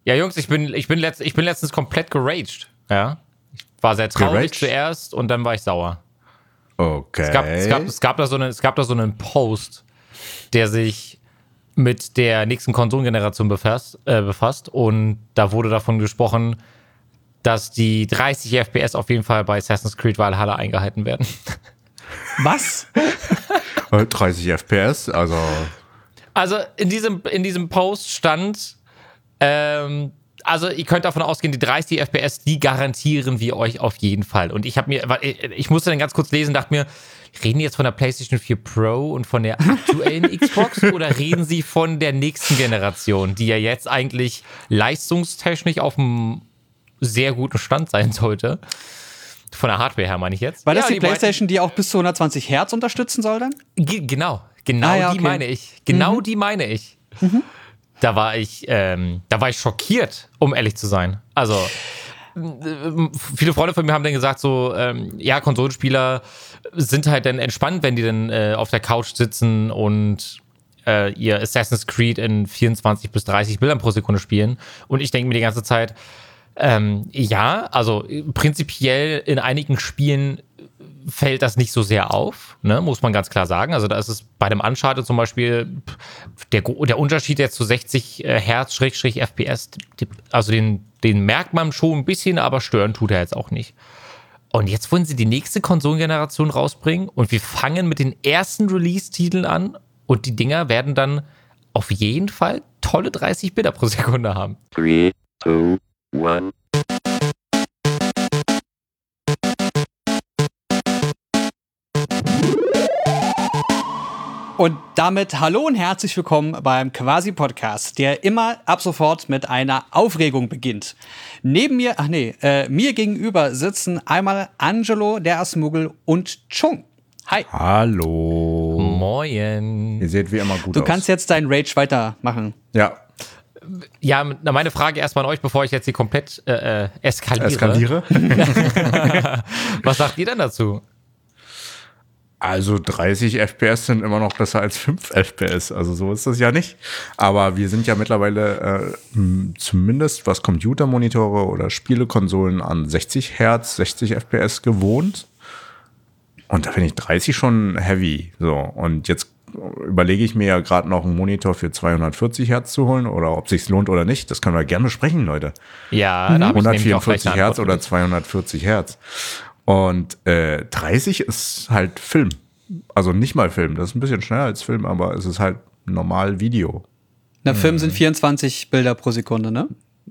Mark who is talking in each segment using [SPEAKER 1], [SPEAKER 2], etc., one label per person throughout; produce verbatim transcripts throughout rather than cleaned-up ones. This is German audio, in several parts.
[SPEAKER 1] Ja, Jungs, ich bin, ich bin, letzt, ich bin letztens komplett geraged. Ja. Ich war sehr traurig
[SPEAKER 2] Geraged?
[SPEAKER 1] zuerst und dann war ich sauer.
[SPEAKER 2] Okay.
[SPEAKER 1] Es gab, es, gab, es, gab da so eine, es gab da so einen Post, der sich mit der nächsten Konsolengeneration befasst, äh, befasst und da wurde davon gesprochen, dass die dreißig F P S auf jeden Fall bei Assassin's Creed Valhalla eingehalten werden.
[SPEAKER 3] Was?
[SPEAKER 2] dreißig F P S, also...
[SPEAKER 1] Also in diesem, in diesem Post stand, ähm, also ihr könnt davon ausgehen, die dreißig F P S, die garantieren wir euch auf jeden Fall. Und ich habe mir, ich musste dann ganz kurz lesen, dachte mir, reden die jetzt von der PlayStation vier Pro und von der aktuellen Xbox oder reden sie von der nächsten Generation, die ja jetzt eigentlich leistungstechnisch auf einem sehr guten Stand sein sollte? Von der Hardware her meine ich jetzt.
[SPEAKER 3] War das
[SPEAKER 1] ja,
[SPEAKER 3] die,
[SPEAKER 1] die
[SPEAKER 3] PlayStation, die auch bis zu hundertzwanzig Hertz unterstützen soll dann?
[SPEAKER 1] Ge- genau, genau
[SPEAKER 3] ah, ja,
[SPEAKER 1] die
[SPEAKER 3] okay.
[SPEAKER 1] meine ich. Genau
[SPEAKER 3] mhm.
[SPEAKER 1] die meine ich. Mhm. Da war ich, ähm, da war ich schockiert, um ehrlich zu sein. Also, äh, viele Freunde von mir haben dann gesagt so, ähm, ja, Konsolenspieler sind halt dann entspannt, wenn die dann äh, auf der Couch sitzen und äh, ihr Assassin's Creed in vierundzwanzig bis dreißig Bildern pro Sekunde spielen. Und ich denke mir die ganze Zeit, ähm, ja, also prinzipiell in einigen Spielen fällt das nicht so sehr auf, ne, muss man ganz klar sagen. Also da ist es bei dem Uncharted zum Beispiel der, der Unterschied jetzt zu sechzig Hertz Schrägstrich F P S, die, also den, den merkt man schon ein bisschen, aber stören tut er jetzt auch nicht. Und jetzt wollen sie die nächste Konsolengeneration rausbringen und wir fangen mit den ersten Release-Titeln an und die Dinger werden dann auf jeden Fall tolle dreißig Bilder pro Sekunde haben.
[SPEAKER 4] Three, two, one.
[SPEAKER 3] Und damit hallo und herzlich willkommen beim Quasi-Podcast, der immer ab sofort mit einer Aufregung beginnt. Neben mir, ach nee, äh, mir gegenüber sitzen einmal Angelo, der Asmuggel und Chung. Hi.
[SPEAKER 2] Hallo.
[SPEAKER 1] Moin.
[SPEAKER 2] Ihr seht wie immer gut
[SPEAKER 3] Du
[SPEAKER 2] aus.
[SPEAKER 3] kannst jetzt deinen Rage weitermachen.
[SPEAKER 2] Ja.
[SPEAKER 1] Ja, na, meine Frage erstmal an euch, bevor ich jetzt hier komplett äh, eskaliere.
[SPEAKER 2] Eskaliere?
[SPEAKER 1] Was sagt ihr denn dazu?
[SPEAKER 2] Also dreißig F P S sind immer noch besser als fünf F P S. Also so ist das ja nicht. Aber wir sind ja mittlerweile äh, zumindest was Computermonitore oder Spielekonsolen an sechzig Hertz, sechzig F P S gewohnt. Und da finde ich dreißig schon heavy. So, und jetzt überlege ich mir ja gerade noch einen Monitor für zweihundertvierzig Hertz zu holen oder ob sich's lohnt oder nicht. Das können wir gerne besprechen, Leute.
[SPEAKER 1] Ja, da habe ich nämlich auch gleich
[SPEAKER 2] hundertvierundvierzig
[SPEAKER 1] eine
[SPEAKER 2] Hertz
[SPEAKER 1] Antwort
[SPEAKER 2] oder
[SPEAKER 1] für dich.
[SPEAKER 2] zweihundertvierzig Hertz. Und äh, dreißig ist halt Film. Also nicht mal Film. Das ist ein bisschen schneller als Film, aber es ist halt normal Video.
[SPEAKER 3] Na, Film sind vierundzwanzig Bilder pro Sekunde, ne?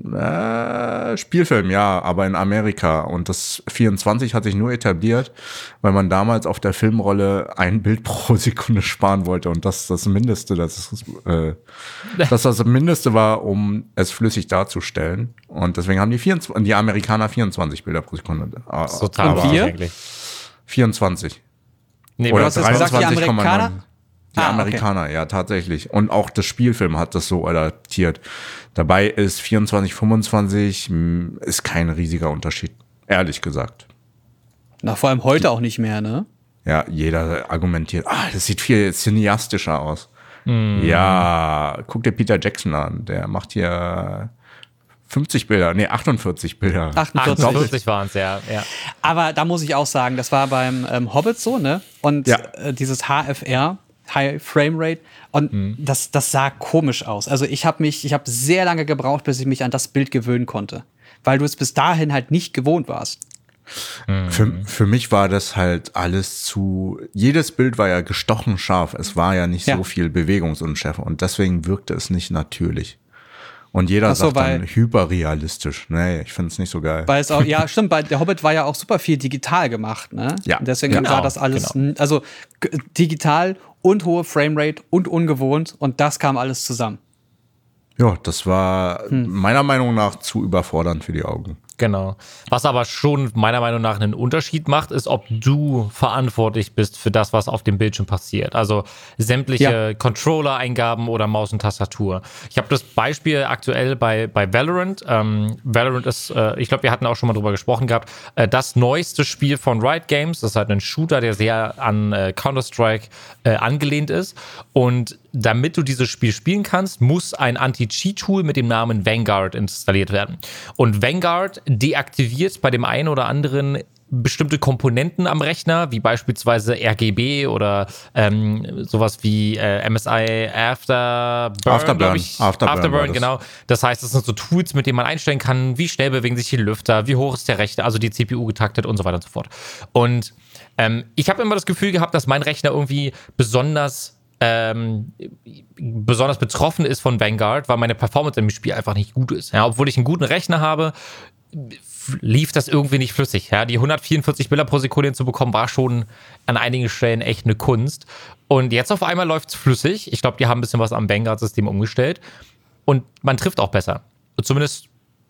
[SPEAKER 2] Äh, Spielfilm, ja, aber in Amerika. Und das vierundzwanzig hat sich nur etabliert, weil man damals auf der Filmrolle ein Bild pro Sekunde sparen wollte. Und das ist das Mindeste, das ist, äh, das, das Mindeste war, um es flüssig darzustellen. Und deswegen haben die, vierundzwanzig, die Amerikaner vierundzwanzig Bilder pro Sekunde.
[SPEAKER 1] Das ist total
[SPEAKER 3] Und wir?
[SPEAKER 1] eigentlich.
[SPEAKER 2] vierundzwanzig.
[SPEAKER 1] Nee,
[SPEAKER 2] Oder
[SPEAKER 3] du hast jetzt gesagt, die
[SPEAKER 2] dreiundzwanzig Komma neun.
[SPEAKER 3] Amerikaner?
[SPEAKER 2] Die
[SPEAKER 3] Ah,
[SPEAKER 2] Amerikaner, ja, tatsächlich. Und auch das Spielfilm hat das so adaptiert. Dabei ist vierundzwanzig, fünfundzwanzig mh, ist kein riesiger Unterschied. Ehrlich gesagt.
[SPEAKER 3] Na, vor allem heute auch nicht mehr, ne?
[SPEAKER 2] Ja, jeder argumentiert, ah, das sieht viel cineastischer aus. Mm. Ja, guck dir Peter Jackson an. Der macht hier fünfzig Bilder, nee, achtundvierzig Bilder.
[SPEAKER 3] achtundvierzig.
[SPEAKER 1] achtundvierzig waren es, ja, ja.
[SPEAKER 3] Aber da muss ich auch sagen, das war beim ähm, Hobbit so, ne? Und
[SPEAKER 2] Ja.
[SPEAKER 3] äh, dieses H F R, High Frame Rate, und
[SPEAKER 2] Mhm.
[SPEAKER 3] das, das sah komisch aus. Also ich habe mich, ich habe sehr lange gebraucht, bis ich mich an das Bild gewöhnen konnte. Weil du es bis dahin halt nicht gewohnt warst.
[SPEAKER 2] Für, für mich war das halt alles zu, jedes Bild war ja gestochen scharf. Es war ja nicht
[SPEAKER 3] Ja.
[SPEAKER 2] so viel Bewegungsunschärfe und deswegen wirkte es nicht natürlich. Und jeder
[SPEAKER 3] Ach so,
[SPEAKER 2] sagt dann
[SPEAKER 3] weil-
[SPEAKER 2] hyperrealistisch. Nee, ich finde es nicht so geil.
[SPEAKER 3] Weil es auch, ja, stimmt, bei der Hobbit war ja auch super viel digital gemacht, ne?
[SPEAKER 2] Ja.
[SPEAKER 3] Und deswegen
[SPEAKER 1] Genau,
[SPEAKER 3] sah das alles,
[SPEAKER 1] genau.
[SPEAKER 3] also g- digital und hohe Framerate und ungewohnt und das kam alles zusammen.
[SPEAKER 2] Ja, das war
[SPEAKER 3] Hm.
[SPEAKER 2] meiner Meinung nach zu überfordernd für die Augen.
[SPEAKER 1] Genau. Was aber schon meiner Meinung nach einen Unterschied macht, ist, ob du verantwortlich bist für das, was auf dem Bildschirm passiert. Also sämtliche
[SPEAKER 3] Ja.
[SPEAKER 1] Controller-Eingaben oder Maus und Tastatur. Ich habe das Beispiel aktuell bei, bei Valorant. Ähm, Valorant ist, äh, ich glaube, wir hatten auch schon mal drüber gesprochen gehabt, äh, das neueste Spiel von Riot Games. Das ist halt ein Shooter, der sehr an äh, Counter-Strike äh, angelehnt ist. Und damit du dieses Spiel spielen kannst, muss ein Anti-Cheat-Tool mit dem Namen Vanguard installiert werden. Und Vanguard deaktiviert bei dem einen oder anderen bestimmte Komponenten am Rechner, wie beispielsweise R G B oder ähm, sowas wie äh, M S I Afterburn,
[SPEAKER 2] Afterburn,
[SPEAKER 1] glaub ich.
[SPEAKER 2] Afterburn,
[SPEAKER 1] Afterburn,
[SPEAKER 2] war das.
[SPEAKER 1] genau. Das heißt, das sind so Tools, mit denen man einstellen kann, wie schnell bewegen sich die Lüfter, wie hoch ist der Rechner, also die C P U getaktet und so weiter und so fort. Und ähm, ich habe immer das Gefühl gehabt, dass mein Rechner irgendwie besonders Ähm, besonders betroffen ist von Vanguard, weil meine Performance im Spiel einfach nicht gut ist. Ja, obwohl ich einen guten Rechner habe, lief das irgendwie nicht flüssig. Ja, die hundertvierundvierzig Bilder pro Sekunde hinzubekommen, war schon an einigen Stellen echt eine Kunst. Und jetzt auf einmal läuft es flüssig. Ich glaube, die haben ein bisschen was am Vanguard-System umgestellt. Und man trifft auch besser. Zumindest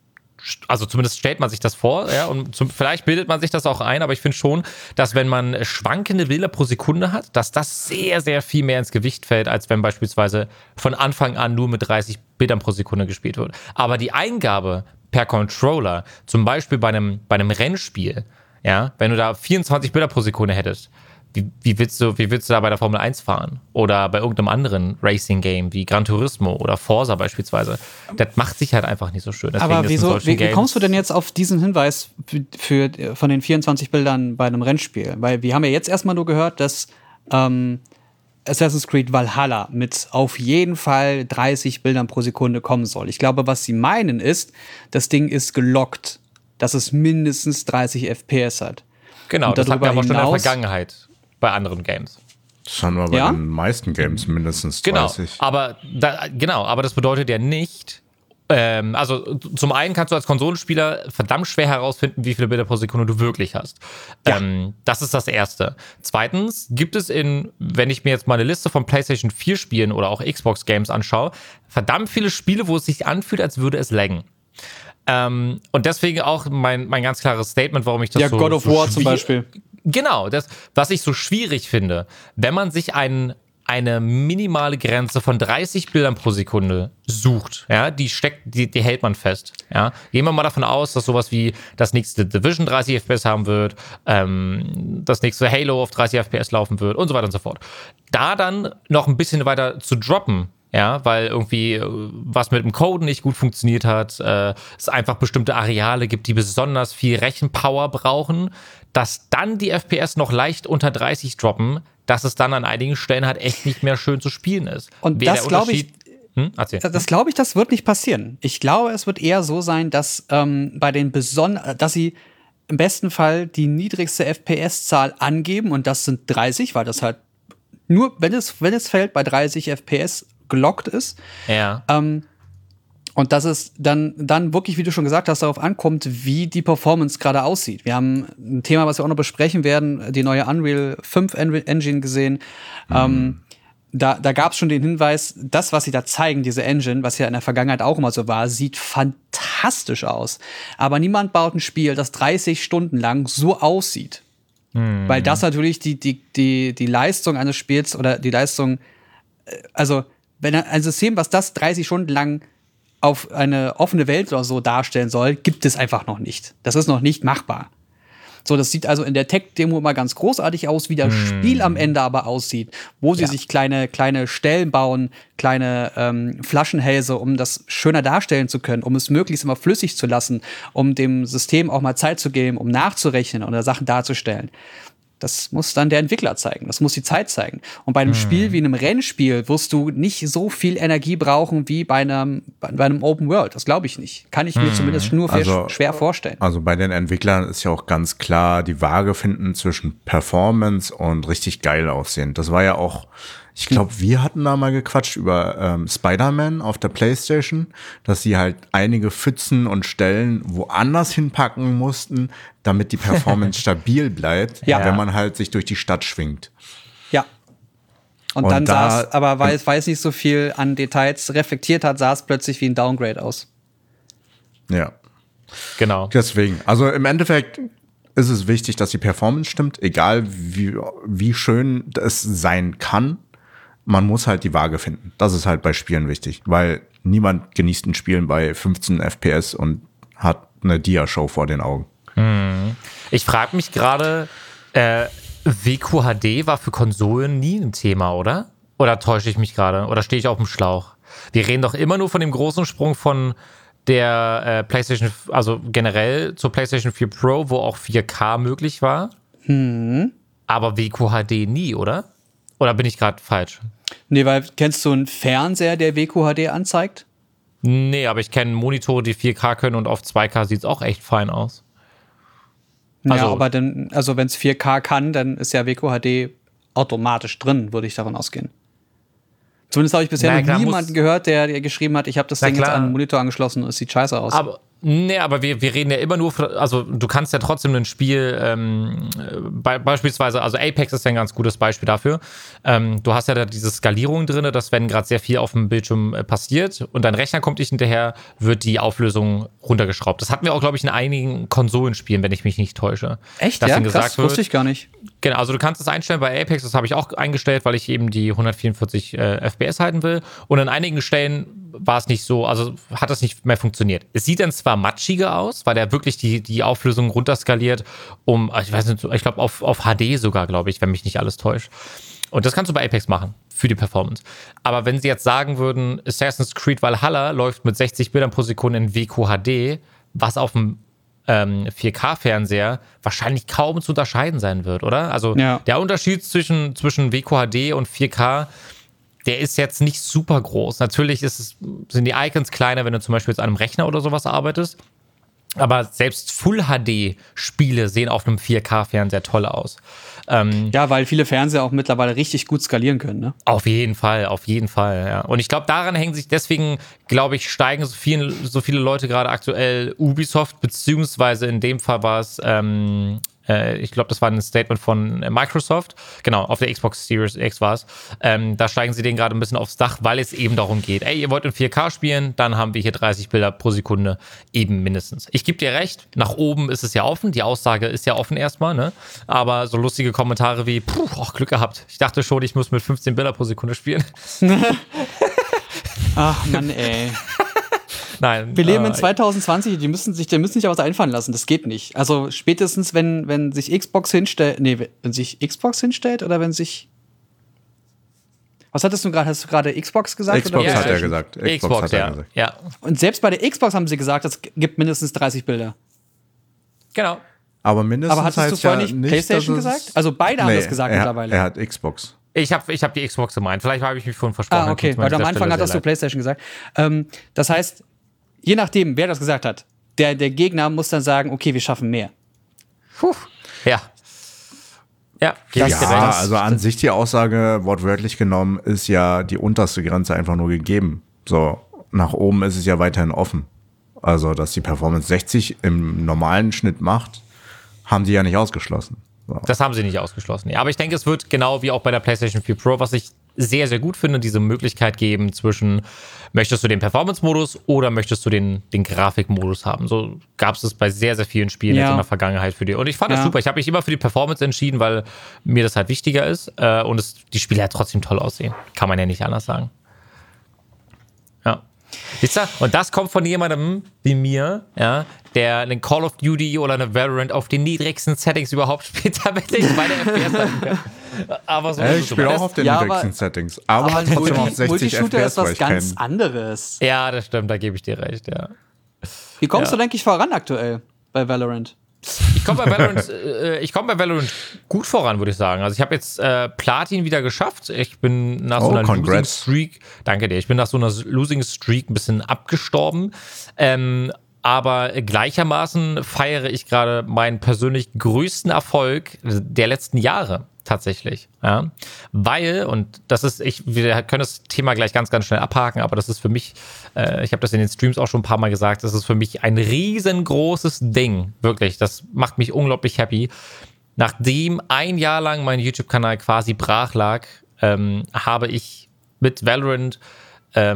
[SPEAKER 1] Also zumindest stellt man sich das vor, ja, und zum, vielleicht bildet man sich das auch ein, aber ich finde schon, dass wenn man schwankende Bilder pro Sekunde hat, dass das sehr, sehr viel mehr ins Gewicht fällt, als wenn beispielsweise von Anfang an nur mit dreißig Bildern pro Sekunde gespielt wird. Aber die Eingabe per Controller, zum Beispiel bei einem, bei einem Rennspiel, ja, wenn du da vierundzwanzig Bilder pro Sekunde hättest, Wie, wie, willst du, wie willst du da bei der Formel eins fahren? Oder bei irgendeinem anderen Racing-Game wie Gran Turismo oder Forza beispielsweise? Das macht sich halt einfach nicht so schön. Deswegen
[SPEAKER 3] Aber
[SPEAKER 1] ist in
[SPEAKER 3] wieso,
[SPEAKER 1] solchen
[SPEAKER 3] wie, wie
[SPEAKER 1] Games-
[SPEAKER 3] kommst du denn jetzt auf diesen Hinweis für, für, von den vierundzwanzig Bildern bei einem Rennspiel? Weil wir haben ja jetzt erstmal nur gehört, dass ähm, Assassin's Creed Valhalla mit auf jeden Fall dreißig Bildern pro Sekunde kommen soll. Ich glaube, was sie meinen ist, das Ding ist gelockt, dass es mindestens dreißig F P S hat.
[SPEAKER 1] Genau,
[SPEAKER 3] Und
[SPEAKER 1] das hatten wir
[SPEAKER 3] darüber
[SPEAKER 1] aber schon in der
[SPEAKER 3] hinaus-
[SPEAKER 1] Vergangenheit bei anderen Games.
[SPEAKER 2] Das haben wir bei
[SPEAKER 3] Ja?
[SPEAKER 2] den meisten Games mindestens
[SPEAKER 1] Genau,
[SPEAKER 2] dreißig.
[SPEAKER 1] aber da, genau, aber das bedeutet ja nicht, ähm, also zum einen kannst du als Konsolenspieler verdammt schwer herausfinden, wie viele Bilder pro Sekunde du wirklich hast.
[SPEAKER 3] Ja.
[SPEAKER 1] Ähm, das ist das Erste. Zweitens gibt es in, wenn ich mir jetzt mal eine Liste von PlayStation vier Spielen oder auch Xbox Games anschaue, verdammt viele Spiele, wo es sich anfühlt, als würde es laggen. Ähm, und deswegen auch mein, mein ganz klares Statement, warum ich das
[SPEAKER 3] Ja,
[SPEAKER 1] so
[SPEAKER 3] God of
[SPEAKER 1] so
[SPEAKER 3] War zum
[SPEAKER 1] schwier-
[SPEAKER 3] Beispiel.
[SPEAKER 1] Genau, das, was ich so schwierig finde, wenn man sich ein, eine minimale Grenze von dreißig Bildern pro Sekunde sucht, ja, die steckt, die, die hält man fest, ja. Gehen wir mal davon aus, dass sowas wie das nächste Division dreißig F P S haben wird, ähm, das nächste Halo auf dreißig F P S laufen wird und so weiter und so fort. Da dann noch ein bisschen weiter zu droppen, ja, weil irgendwie äh, was mit dem Code nicht gut funktioniert hat, äh, es einfach bestimmte Areale gibt, die besonders viel Rechenpower brauchen, dass dann die F P S noch leicht unter dreißig droppen, dass es dann an einigen Stellen halt echt nicht mehr schön zu spielen ist.
[SPEAKER 3] Und
[SPEAKER 1] Wäre
[SPEAKER 3] das
[SPEAKER 1] der
[SPEAKER 3] glaube ich-
[SPEAKER 1] Unterschied- Hm? Erzähl.
[SPEAKER 3] Das glaube ich, das wird nicht passieren. Ich glaube, es wird eher so sein, dass ähm, bei den beson dass sie im besten Fall die niedrigste F P S-Zahl angeben und das sind dreißig, weil das halt nur, wenn es, wenn es fällt, bei dreißig F P S gelockt ist.
[SPEAKER 1] Ja.
[SPEAKER 3] Ähm, und dass es dann, dann wirklich, wie du schon gesagt hast, darauf ankommt, wie die Performance gerade aussieht. Wir haben ein Thema, was wir auch noch besprechen werden, die neue Unreal fünf En- Engine gesehen. Mhm. Ähm, da da gab es schon den Hinweis, das, was sie da zeigen, diese Engine, was ja in der Vergangenheit auch immer so war, sieht fantastisch aus. Aber niemand baut ein Spiel, das dreißig Stunden lang so aussieht. Mhm. Weil das natürlich die, die, die, die Leistung eines Spiels oder die Leistung, also wenn ein System, was das dreißig Stunden lang auf eine offene Welt oder so darstellen soll, gibt es einfach noch nicht. Das ist noch nicht machbar. So, das sieht also in der Tech-Demo immer ganz großartig aus, wie das hm. Spiel am Ende aber aussieht, wo sie ja. sich kleine, kleine Stellen bauen, kleine ähm, Flaschenhälse, um das schöner darstellen zu können, um es möglichst immer flüssig zu lassen, um dem System auch mal Zeit zu geben, um nachzurechnen oder Sachen darzustellen. Das muss dann der Entwickler zeigen. Das muss die Zeit zeigen. Und bei einem hm. Spiel wie einem Rennspiel wirst du nicht so viel Energie brauchen wie bei einem, bei einem Open World. Das glaube ich nicht. Kann ich hm. mir zumindest nur
[SPEAKER 2] also,
[SPEAKER 3] schwer vorstellen.
[SPEAKER 2] Also bei den Entwicklern ist ja auch ganz klar die Waage finden zwischen Performance und richtig geil aussehen. Das war ja auch, ich glaube, wir hatten da mal gequatscht über ähm, Spider-Man auf der PlayStation, dass sie halt einige Pfützen und Stellen woanders hinpacken mussten, damit die Performance stabil bleibt,
[SPEAKER 3] ja.
[SPEAKER 2] wenn man halt sich durch die Stadt schwingt.
[SPEAKER 3] Ja. Und, und dann da, sah es, aber weil es weiß nicht so viel an Details reflektiert hat, sah es plötzlich wie ein Downgrade aus.
[SPEAKER 2] Ja.
[SPEAKER 1] Genau.
[SPEAKER 2] Deswegen, also im Endeffekt ist es wichtig, dass die Performance stimmt, egal wie, wie schön es sein kann. Man muss halt die Waage finden. Das ist halt bei Spielen wichtig, weil niemand genießt ein Spielen bei fünfzehn F P S und hat eine Dia-Show vor den Augen.
[SPEAKER 1] Ich frage mich gerade, äh, W Q H D war für Konsolen nie ein Thema, oder? Oder täusche ich mich gerade? Oder stehe ich auf dem Schlauch? Wir reden doch immer nur von dem großen Sprung von der äh, PlayStation, also generell zur PlayStation vier Pro, wo auch vier K möglich war.
[SPEAKER 3] Hm.
[SPEAKER 1] Aber W Q H D nie, oder? Oder bin ich gerade falsch?
[SPEAKER 3] Nee, weil kennst du einen Fernseher, der W Q H D anzeigt?
[SPEAKER 1] Nee, aber ich kenne Monitore, die vier K können und auf zwei K sieht es auch echt fein aus. Also-
[SPEAKER 3] ja, aber dann, also wenn es vier K kann, dann ist ja W Q H D automatisch drin, würde ich davon ausgehen. Zumindest habe ich bisher
[SPEAKER 1] Na,
[SPEAKER 3] noch
[SPEAKER 1] klar,
[SPEAKER 3] niemanden
[SPEAKER 1] muss-
[SPEAKER 3] gehört, der, der geschrieben hat, ich habe das
[SPEAKER 1] Na,
[SPEAKER 3] Ding jetzt
[SPEAKER 1] klar.
[SPEAKER 3] an den Monitor angeschlossen und es sieht scheiße aus.
[SPEAKER 1] Aber, nee, aber wir, wir reden ja immer nur, für, also du kannst ja trotzdem ein Spiel, ähm, be beispielsweise, also Apex ist ja ein ganz gutes Beispiel dafür. Ähm, du hast ja da diese Skalierung drin, dass wenn gerade sehr viel auf dem Bildschirm äh, passiert und dein Rechner kommt nicht hinterher, wird die Auflösung runtergeschraubt. Das hatten wir auch, glaube ich, in einigen Konsolenspielen, wenn ich mich nicht täusche.
[SPEAKER 3] Echt,
[SPEAKER 1] dass
[SPEAKER 3] ja?
[SPEAKER 1] ihnen
[SPEAKER 3] Krass,
[SPEAKER 1] gesagt wird,
[SPEAKER 3] wusste ich gar nicht.
[SPEAKER 1] Genau, also du kannst es einstellen bei Apex, das habe ich auch eingestellt, weil ich eben die hundertvierundvierzig äh, F P S halten will. Und an einigen Stellen war es nicht so, also hat das nicht mehr funktioniert. Es sieht dann zwar matschiger aus, weil er wirklich die, die Auflösung runterskaliert, um, ich weiß nicht, ich glaube auf, auf H D sogar, glaube ich, wenn mich nicht alles täuscht. Und das kannst du bei Apex machen, für die Performance. Aber wenn sie jetzt sagen würden, Assassin's Creed Valhalla läuft mit sechzig Bildern pro Sekunde in W Q H D, was auf dem ähm, vier K-Fernseher wahrscheinlich kaum zu unterscheiden sein wird, oder? Also
[SPEAKER 3] Ja.
[SPEAKER 1] der Unterschied zwischen, zwischen W Q H D und vier K, der ist jetzt nicht super groß. Natürlich ist es, sind die Icons kleiner, wenn du zum Beispiel jetzt an einem Rechner oder sowas arbeitest. Aber selbst Full-H D-Spiele sehen auf einem vier K-Fernseher toll aus. Ähm,
[SPEAKER 3] Ja, weil viele Fernseher auch mittlerweile richtig gut skalieren können, ne?
[SPEAKER 1] Auf jeden Fall, auf jeden Fall, ja. Und ich glaube, daran hängen sich, deswegen, glaube ich, steigen so, viel, so viele Leute gerade aktuell Ubisoft, beziehungsweise in dem Fall war es, ähm, äh, ich glaube, das war ein Statement von Microsoft, genau, auf der Xbox Series X war es. Ähm, da steigen sie denen gerade ein bisschen aufs Dach, weil es eben darum geht, ey, ihr wollt in vier K spielen, dann haben wir hier dreißig Bilder pro Sekunde eben mindestens. Ich gebe dir recht, nach oben ist es ja offen, die Aussage ist ja offen erstmal, ne? Aber so lustige Kommentare wie, puh, auch Glück gehabt. Ich dachte schon, ich muss mit fünfzehn Bilder pro Sekunde spielen.
[SPEAKER 3] Ach Mann, ey.
[SPEAKER 1] Nein.
[SPEAKER 3] Wir leben in
[SPEAKER 1] äh,
[SPEAKER 3] zwanzig zwanzig, die müssen sich, die müssen sich auch was einfallen lassen. Das geht nicht. Also spätestens, wenn, wenn sich Xbox hinstellt, nee, wenn sich Xbox hinstellt oder wenn sich. Was hattest du gerade? Hast du gerade Xbox gesagt?
[SPEAKER 2] Xbox
[SPEAKER 3] oder
[SPEAKER 2] hat er
[SPEAKER 3] PlayStation?
[SPEAKER 2] gesagt. Xbox,
[SPEAKER 1] Xbox,
[SPEAKER 2] hat er
[SPEAKER 1] ja.
[SPEAKER 2] gesagt.
[SPEAKER 1] Ja,
[SPEAKER 3] Und selbst bei der Xbox haben sie gesagt, es gibt mindestens dreißig Bilder.
[SPEAKER 1] genau.
[SPEAKER 2] Aber mindestens
[SPEAKER 3] Aber hattest du
[SPEAKER 2] heißt
[SPEAKER 3] vorher
[SPEAKER 2] ja
[SPEAKER 3] nicht
[SPEAKER 2] nicht,
[SPEAKER 3] PlayStation
[SPEAKER 2] dass es-
[SPEAKER 3] gesagt? Also beide haben
[SPEAKER 2] Nee,
[SPEAKER 3] das gesagt
[SPEAKER 2] er,
[SPEAKER 3] mittlerweile.
[SPEAKER 2] Er hat Xbox.
[SPEAKER 1] Ich habe ich hab die Xbox gemeint. Vielleicht habe ich mich vorhin versprochen.
[SPEAKER 3] Ah, okay,
[SPEAKER 1] Tut's mir
[SPEAKER 3] weil
[SPEAKER 1] an
[SPEAKER 3] am
[SPEAKER 1] dieser
[SPEAKER 3] Anfang
[SPEAKER 1] Stelle
[SPEAKER 3] hattest
[SPEAKER 1] sehr
[SPEAKER 3] du PlayStation gesagt. Ähm, das heißt, je nachdem, wer das gesagt hat, der, der Gegner muss dann sagen, okay, wir schaffen mehr.
[SPEAKER 1] leid. Ja. Ja, gebe ich dir
[SPEAKER 2] Ja,
[SPEAKER 1] recht.
[SPEAKER 2] also an sich die Aussage, wortwörtlich genommen, ist ja die unterste Grenze einfach nur gegeben. So, nach oben ist es ja weiterhin offen. Also, dass die Performance sechzig im normalen Schnitt macht, haben die ja nicht ausgeschlossen. So.
[SPEAKER 1] Das haben sie nicht ausgeschlossen. Ja, aber ich denke, es wird genau wie auch bei der PlayStation vier Pro, was ich sehr, sehr gut finde, diese Möglichkeit geben zwischen, möchtest du den Performance-Modus oder möchtest du den, den Grafik-Modus haben. So gab es es bei sehr, sehr vielen Spielen
[SPEAKER 3] Ja.
[SPEAKER 1] jetzt in der Vergangenheit für die. Und ich fand das
[SPEAKER 3] Ja.
[SPEAKER 1] super. Ich habe mich immer für die Performance entschieden, weil mir das halt wichtiger ist äh, und es, die Spiele halt trotzdem toll aussehen. Kann man ja nicht anders sagen. Ja. Siehst du? Und das kommt von jemandem wie mir, ja, der einen Call of Duty oder eine Valorant auf den niedrigsten Settings überhaupt spielt, damit ich meine F P S halten kann. Aber so
[SPEAKER 2] Äh,
[SPEAKER 1] ist
[SPEAKER 2] ich
[SPEAKER 1] es
[SPEAKER 2] spiele
[SPEAKER 1] so.
[SPEAKER 2] auch auf den
[SPEAKER 3] Ja,
[SPEAKER 2] niedrigsten
[SPEAKER 3] aber-
[SPEAKER 2] Settings. Aber,
[SPEAKER 3] Aber ein
[SPEAKER 2] trotzdem auf
[SPEAKER 3] Multi-
[SPEAKER 2] sechzig
[SPEAKER 3] Multishooter
[SPEAKER 2] F P S,
[SPEAKER 3] ist
[SPEAKER 2] weil
[SPEAKER 3] was
[SPEAKER 2] ich
[SPEAKER 3] ganz
[SPEAKER 2] kein...
[SPEAKER 3] anderes.
[SPEAKER 1] Ja, das stimmt, da gebe ich dir recht, ja.
[SPEAKER 3] Wie kommst
[SPEAKER 1] Ja.
[SPEAKER 3] du, denke ich, voran aktuell bei Valorant?
[SPEAKER 1] Ich komme bei Valorant, äh, ich komme bei Valorant gut voran, würde ich sagen. Also ich habe jetzt äh, Platin wieder geschafft. Ich bin nach so
[SPEAKER 2] Oh,
[SPEAKER 1] einer Losing
[SPEAKER 2] congrats.
[SPEAKER 1] Streak, danke dir, ich bin nach so einer Losing Streak ein bisschen abgestorben. Ähm, aber gleichermaßen feiere ich gerade meinen persönlich größten Erfolg der letzten Jahre. Tatsächlich, ja. Weil, und das ist, ich, wir können das Thema gleich ganz, ganz schnell abhaken, aber das ist für mich, äh, ich habe das in den Streams auch schon ein paar Mal gesagt, das ist für mich ein riesengroßes Ding. Wirklich, das macht mich unglaublich happy. Nachdem ein Jahr lang mein YouTube-Kanal quasi brach lag, ähm, habe ich mit Valorant ähm,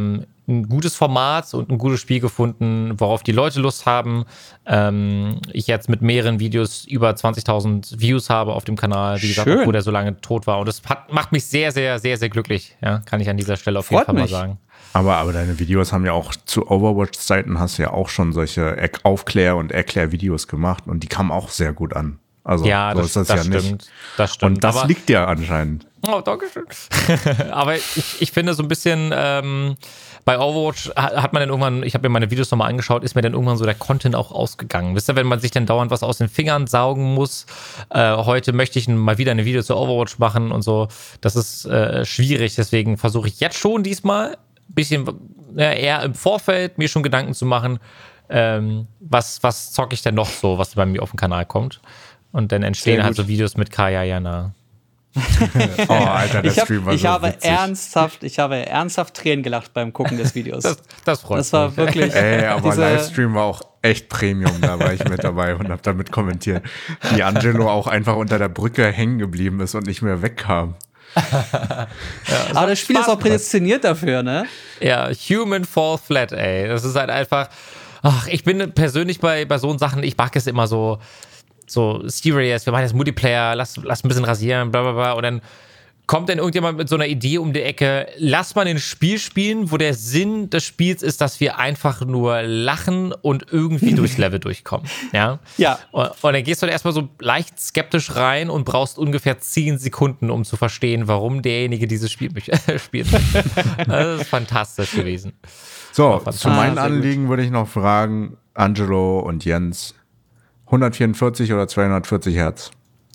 [SPEAKER 1] ein gutes Format und ein gutes Spiel gefunden, worauf die Leute Lust haben. Ähm, ich jetzt mit mehreren Videos über zwanzigtausend Views habe auf dem Kanal, wie gesagt,
[SPEAKER 3] Schön.
[SPEAKER 1] obwohl der so lange tot war. Und das hat, macht mich sehr, sehr, sehr, sehr glücklich. Ja, kann ich an dieser Stelle auf
[SPEAKER 3] Freut
[SPEAKER 1] jeden Fall
[SPEAKER 3] mich.
[SPEAKER 1] mal sagen.
[SPEAKER 2] Aber, aber deine Videos haben ja auch zu Overwatch-Zeiten hast du ja auch schon solche Er- Aufklär- und Erklärvideos gemacht und die kamen auch sehr gut an. Also
[SPEAKER 1] Ja,
[SPEAKER 2] so
[SPEAKER 1] das,
[SPEAKER 2] ist das,
[SPEAKER 1] das
[SPEAKER 2] ja
[SPEAKER 1] stimmt.
[SPEAKER 2] nicht.
[SPEAKER 1] Das stimmt.
[SPEAKER 2] Und das
[SPEAKER 1] Aber-
[SPEAKER 2] liegt ja anscheinend.
[SPEAKER 1] Oh, danke schön. Aber ich, ich finde so ein bisschen, ähm, bei Overwatch ha- hat man dann irgendwann, ich habe mir meine Videos nochmal angeschaut, ist mir dann irgendwann so der Content auch ausgegangen. Wisst ihr, wenn man sich dann dauernd was aus den Fingern saugen muss, äh, heute möchte ich mal wieder ein Video zu Overwatch machen und so, das ist äh, schwierig. Deswegen versuche ich jetzt schon diesmal ein bisschen ja, eher im Vorfeld mir schon Gedanken zu machen, ähm, was, was zocke ich denn noch so, was bei mir auf dem Kanal kommt. Und dann entstehen
[SPEAKER 3] Sehr
[SPEAKER 1] halt
[SPEAKER 3] gut.
[SPEAKER 1] so Videos mit Kaya Jana.
[SPEAKER 2] Oh, Alter, der
[SPEAKER 3] Ich, hab,
[SPEAKER 2] Stream war
[SPEAKER 3] ich,
[SPEAKER 2] so
[SPEAKER 3] habe
[SPEAKER 2] witzig.
[SPEAKER 3] ernsthaft, ich habe ernsthaft Tränen gelacht beim Gucken des Videos.
[SPEAKER 1] Das, das freut
[SPEAKER 3] Das war
[SPEAKER 1] mich.
[SPEAKER 3] wirklich.
[SPEAKER 2] Ey, aber
[SPEAKER 3] diese-
[SPEAKER 2] Livestream war auch echt Premium, da war ich mit dabei und hab damit kommentiert. Wie Angelo auch einfach unter der Brücke hängen geblieben ist und nicht mehr wegkam.
[SPEAKER 3] Aber das Spiel ist
[SPEAKER 1] Spaß
[SPEAKER 3] auch prädestiniert dafür, ne?
[SPEAKER 1] Ja, Human Fall Flat, ey. Das ist halt einfach. Ach, ich bin persönlich bei, bei so Sachen, ich mag es immer so, so serious, wir machen jetzt Multiplayer, lass, lass ein bisschen rasieren, bla bla bla. Und dann kommt dann irgendjemand mit so einer Idee um die Ecke, lass mal ein Spiel spielen, wo der Sinn des Spiels ist, dass wir einfach nur lachen und irgendwie durchs Level durchkommen. Ja.
[SPEAKER 3] Ja.
[SPEAKER 1] Und, und dann gehst du da erstmal so leicht skeptisch rein und brauchst ungefähr zehn Sekunden, um zu verstehen, warum derjenige dieses Spiel möchte- spielt. Das ist fantastisch gewesen.
[SPEAKER 2] So,
[SPEAKER 1] fantastisch.
[SPEAKER 2] zu meinen
[SPEAKER 3] Ah, sehr gut.
[SPEAKER 2] Anliegen würde ich noch fragen, Angelo und Jens, hundertvierundvierzig oder zweihundertvierzig Hertz?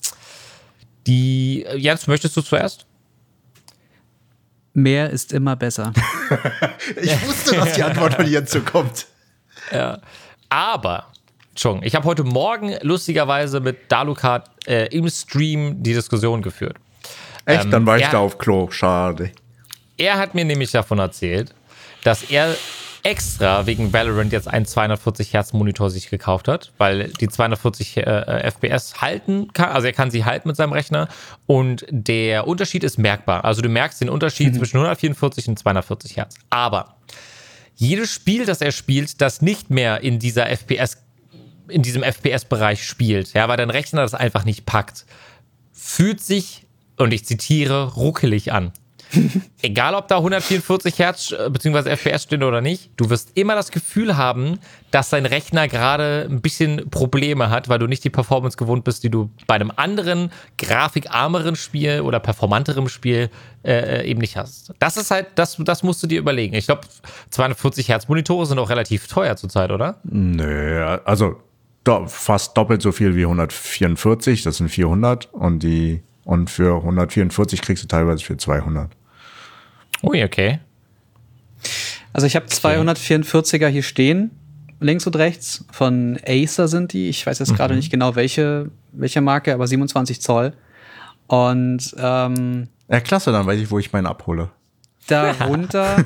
[SPEAKER 1] Die, Jens, möchtest du zuerst?
[SPEAKER 3] Mehr ist immer besser.
[SPEAKER 2] Ich wusste, dass die Antwort von Jens so kommt.
[SPEAKER 1] Aber, Chung, ich habe heute Morgen lustigerweise mit Dalukat äh, im Stream die Diskussion geführt.
[SPEAKER 2] Echt?
[SPEAKER 1] Ähm,
[SPEAKER 2] Dann war ich
[SPEAKER 1] ja.
[SPEAKER 2] da auf Klo. Schade.
[SPEAKER 1] Er hat mir nämlich davon erzählt, dass er extra wegen Valorant jetzt einen zweihundertvierzig Hertz Monitor sich gekauft hat, weil die zweihundertvierzig äh, F P S halten kann, also er kann sie halten mit seinem Rechner und der Unterschied ist merkbar. Also du merkst den Unterschied zwischen hundertvierundvierzig und zweihundertvierzig Hertz. Aber jedes Spiel, das er spielt, das nicht mehr in dieser F P S, in diesem F P S-Bereich spielt, ja, weil dein Rechner das einfach nicht packt, fühlt sich, und ich zitiere, ruckelig an. Egal, ob da hundertvierundvierzig Hertz äh, bzw. F P S stehen oder nicht, du wirst immer das Gefühl haben, dass dein Rechner gerade ein bisschen Probleme hat, weil du nicht die Performance gewohnt bist, die du bei einem anderen, grafikarmeren Spiel oder performanteren Spiel äh, eben nicht hast. Das ist halt, das, das musst du dir überlegen. Ich glaube, zweihundertvierzig Hertz Monitore sind auch relativ teuer zurzeit, oder?
[SPEAKER 2] Nö, also do, fast doppelt so viel wie hundertvierundvierzig, das sind vierhundert und die und für hundertvierundvierzig kriegst du teilweise für zweihundert.
[SPEAKER 1] Ui, okay.
[SPEAKER 3] Also ich habe zweihundertvierundvierziger hier stehen, links und rechts. Von Acer sind die. Ich weiß jetzt gerade nicht genau, welche, welche Marke, aber siebenundzwanzig Zoll. Und ähm,
[SPEAKER 2] Ja, klasse, dann weiß ich, wo ich meinen abhole.
[SPEAKER 3] darunter.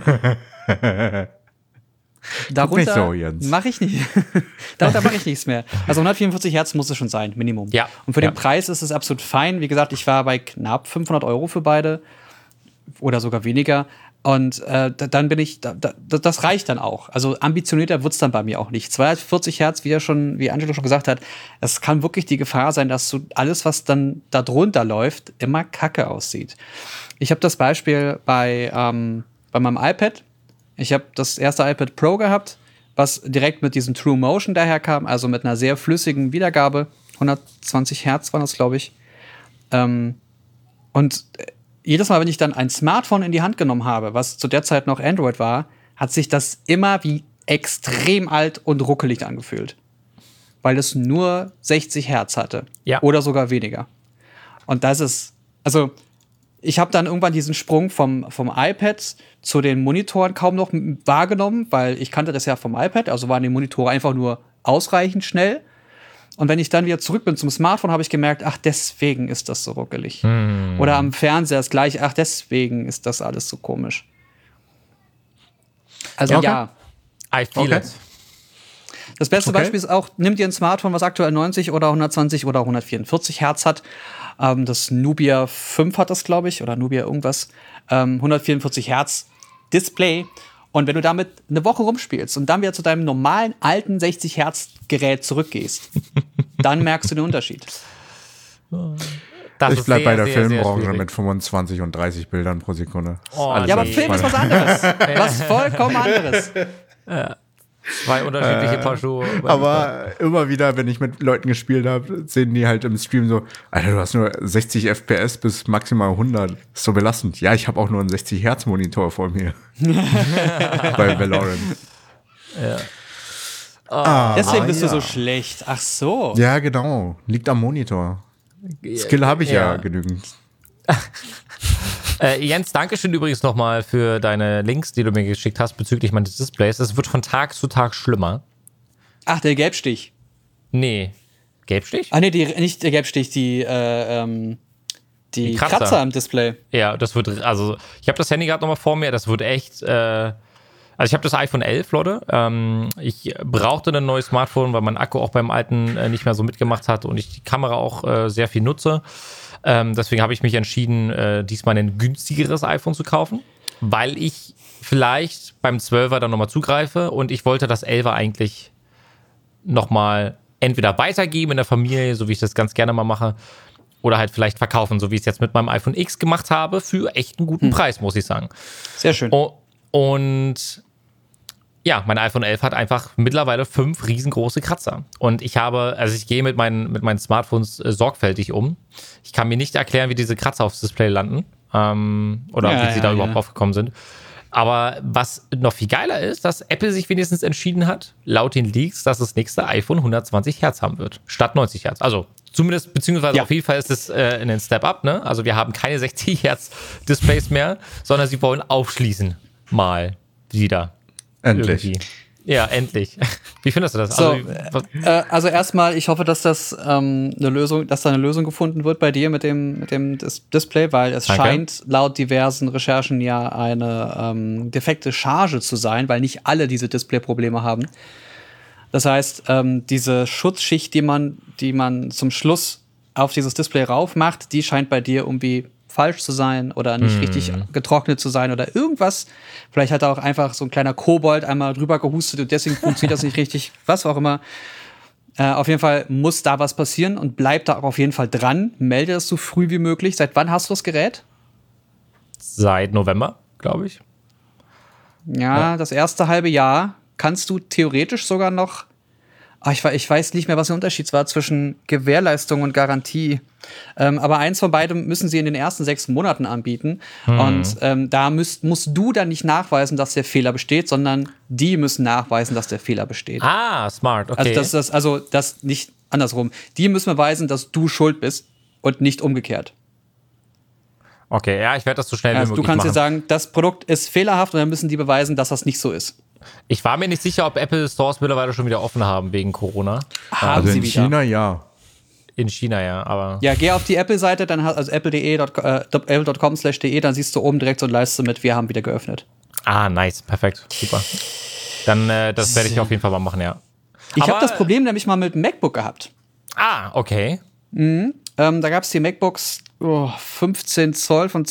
[SPEAKER 3] darunter
[SPEAKER 2] nicht so, Jens.
[SPEAKER 3] mache ich nicht. darunter mache ich nichts mehr. Also hundertvierundvierzig Hertz muss es schon sein, Minimum.
[SPEAKER 1] Ja.
[SPEAKER 3] Und für
[SPEAKER 1] Ja.
[SPEAKER 3] den Preis ist es absolut fein. Wie gesagt, ich war bei knapp fünfhundert Euro für beide. Oder sogar weniger. Und äh, da- dann bin ich, da, da, das reicht dann auch. Also ambitionierter wird's dann bei mir auch nicht. zweihundertvierzig Hertz, wie er schon, wie Angelo schon gesagt hat, es kann wirklich die Gefahr sein, dass so alles, was dann da drunter läuft, immer kacke aussieht. Ich habe das Beispiel bei, ähm, bei meinem iPad. Ich habe das erste iPad Pro gehabt, was direkt mit diesem True Motion daherkam, also mit einer sehr flüssigen Wiedergabe. hundertzwanzig Hertz waren das, glaube ich. Ähm, und jedes Mal, wenn ich dann ein Smartphone in die Hand genommen habe, was zu der Zeit noch Android war, hat sich das immer wie extrem alt und ruckelig angefühlt. Weil es nur sechzig Hertz hatte.
[SPEAKER 1] Ja.
[SPEAKER 3] Oder sogar weniger. Und das ist, also ich habe dann irgendwann diesen Sprung vom, vom iPad zu den Monitoren kaum noch m- wahrgenommen, weil ich kannte das ja vom iPad, also waren die Monitore einfach nur ausreichend schnell. Und wenn ich dann wieder zurück bin zum Smartphone, habe ich gemerkt, ach, deswegen ist das so ruckelig.
[SPEAKER 1] Hm.
[SPEAKER 3] Oder am Fernseher das gleiche, ach, deswegen ist das alles so komisch. Also
[SPEAKER 2] Ja, okay.
[SPEAKER 3] ja,
[SPEAKER 1] I feel
[SPEAKER 2] Okay.
[SPEAKER 1] it.
[SPEAKER 3] das beste
[SPEAKER 2] Okay.
[SPEAKER 3] Beispiel ist auch, nimm dir ein Smartphone, was aktuell neunzig oder hundertzwanzig oder hundertvierundvierzig Hertz hat. Ähm, das Nubia fünf hat das, glaube ich, oder Nubia irgendwas. Ähm, hundertvierundvierzig Hertz Display. Und wenn du damit eine Woche rumspielst und dann wieder zu deinem normalen alten sechzig Hertz Gerät zurückgehst, dann merkst du den Unterschied.
[SPEAKER 1] Das
[SPEAKER 2] ich
[SPEAKER 1] ist
[SPEAKER 2] bleib
[SPEAKER 1] sehr,
[SPEAKER 2] bei der
[SPEAKER 1] sehr, sehr
[SPEAKER 2] Filmbranche
[SPEAKER 1] schwierig.
[SPEAKER 2] mit fünfundzwanzig und dreißig Bildern pro Sekunde.
[SPEAKER 1] Oh,
[SPEAKER 2] Alles,
[SPEAKER 3] Ja, aber
[SPEAKER 2] was ich
[SPEAKER 3] Film ist
[SPEAKER 2] meine.
[SPEAKER 3] was anderes. Was vollkommen anderes.
[SPEAKER 1] Zwei unterschiedliche Paar Schuhe.
[SPEAKER 2] Aber immer wieder, wenn ich mit Leuten gespielt habe, sehen die halt im Stream so, Alter, du hast nur sechzig F P S bis maximal hundert. Ist so belastend. Ja, ich habe auch nur einen sechzig Hertz Monitor vor mir. Bei Valorant.
[SPEAKER 1] Ja.
[SPEAKER 3] Deswegen
[SPEAKER 2] Ah,
[SPEAKER 3] bist
[SPEAKER 2] ja.
[SPEAKER 3] du so schlecht. Ach so.
[SPEAKER 2] Ja, genau. Liegt am Monitor. Skill habe ich ja.
[SPEAKER 1] Ja.
[SPEAKER 2] genügend.
[SPEAKER 1] Äh, Jens, danke schön übrigens nochmal für deine Links, die du mir geschickt hast bezüglich meines Displays. Es wird von Tag zu Tag schlimmer.
[SPEAKER 3] Ach, der Gelbstich.
[SPEAKER 1] Nee. Gelbstich?
[SPEAKER 3] Ah, nee, die, nicht der Gelbstich, die, äh, ähm, die,
[SPEAKER 1] Die Kratzer.
[SPEAKER 3] Kratzer. im Display.
[SPEAKER 1] Ja, das wird, also, ich habe das Handy gerade nochmal vor mir, das wird echt, äh, also ich habe das iPhone elf, Leute. Ähm, ich brauchte ein neues Smartphone, weil mein Akku auch beim alten äh, nicht mehr so mitgemacht hat und ich die Kamera auch äh, sehr viel nutze. Ähm, deswegen habe ich mich entschieden, äh, diesmal ein günstigeres iPhone zu kaufen, weil ich vielleicht beim zwölfer dann nochmal zugreife und ich wollte das elfer eigentlich nochmal entweder weitergeben in der Familie, so wie ich das ganz gerne mal mache, oder halt vielleicht verkaufen, so wie ich es jetzt mit meinem iPhone X gemacht habe, für echt einen guten Preis, muss ich sagen.
[SPEAKER 3] Sehr schön.
[SPEAKER 1] Oh, und ja, mein iPhone elf hat einfach mittlerweile fünf riesengroße Kratzer. Und ich habe, also ich gehe mit meinen, mit meinen Smartphones äh, sorgfältig um. Ich kann mir nicht erklären, wie diese Kratzer aufs Display landen. Ähm, oder
[SPEAKER 3] Ja,
[SPEAKER 1] wie sie
[SPEAKER 3] ja,
[SPEAKER 1] da
[SPEAKER 3] ja.
[SPEAKER 1] überhaupt aufgekommen sind. Aber was noch viel geiler ist, dass Apple sich wenigstens entschieden hat, laut den Leaks, dass das nächste iPhone hundertzwanzig Hertz haben wird, statt neunzig Hertz. Also zumindest, beziehungsweise
[SPEAKER 3] Ja.
[SPEAKER 1] auf jeden Fall ist es äh, ein Step-Up, ne? Also wir haben keine sechzig Hertz Displays mehr, sondern sie wollen aufschließen. Mal wieder.
[SPEAKER 2] Endlich.
[SPEAKER 1] Irgendwie. Ja, endlich. Wie findest du das?
[SPEAKER 3] So,
[SPEAKER 1] Also, was,
[SPEAKER 3] Äh, also erstmal, ich hoffe, dass das ähm, eine Lösung, dass da eine Lösung gefunden wird bei dir mit dem, mit dem Dis- Display, weil es
[SPEAKER 1] Danke.
[SPEAKER 3] scheint laut diversen Recherchen ja eine ähm, defekte Charge zu sein, weil nicht alle diese Display-Probleme haben. Das heißt, ähm, diese Schutzschicht, die man, die man zum Schluss auf dieses Display rauf macht, die scheint bei dir irgendwie falsch zu sein oder nicht richtig getrocknet zu sein oder irgendwas. Vielleicht hat da auch einfach so ein kleiner Kobold einmal drüber gehustet und deswegen funktioniert das nicht richtig, was auch immer. Äh, auf jeden Fall muss da was passieren und bleib da auch auf jeden Fall dran. Melde es so früh wie möglich. Seit wann hast du das Gerät?
[SPEAKER 1] seit November, glaube ich.
[SPEAKER 3] Ja, das erste halbe Jahr kannst du theoretisch sogar noch. Ah, ich, we- ich weiß nicht mehr, was der Unterschied war zwischen Gewährleistung und Garantie. Ähm, aber eins von beidem müssen sie in den ersten sechs Monaten anbieten. Und ähm, da müsst, musst du dann nicht nachweisen, dass der Fehler besteht, sondern die müssen nachweisen, dass der Fehler besteht.
[SPEAKER 1] Ah, smart, okay.
[SPEAKER 3] Also das, das, also das nicht andersrum. Die müssen beweisen, dass du schuld bist und nicht umgekehrt.
[SPEAKER 1] okay, ja, ich werde das so schnell wie
[SPEAKER 3] Also du
[SPEAKER 1] möglich
[SPEAKER 3] kannst
[SPEAKER 1] machen.
[SPEAKER 3] dir sagen, das Produkt ist fehlerhaft und dann müssen die beweisen, dass das nicht so ist.
[SPEAKER 1] Ich war mir nicht sicher, ob Apple Stores mittlerweile schon wieder offen haben wegen Corona.
[SPEAKER 3] Haben
[SPEAKER 2] Also
[SPEAKER 3] sie
[SPEAKER 2] in
[SPEAKER 3] wieder.
[SPEAKER 2] China ja.
[SPEAKER 1] In China, ja, aber.
[SPEAKER 3] Ja, geh auf die Apple-Seite, dann hast also apple.de, dot- äh, apple dot com slash de, dann siehst du oben direkt so eine Leiste mit, wir haben wieder geöffnet.
[SPEAKER 1] Ah, nice, perfekt, super. Dann, äh, das werde ich auf jeden Fall mal machen, ja.
[SPEAKER 3] Ich
[SPEAKER 1] Aber-
[SPEAKER 3] habe das Problem nämlich mal mit dem MacBook gehabt.
[SPEAKER 1] Ah, okay.
[SPEAKER 3] Ähm, da gab es die MacBooks oh, fünfzehn Zoll von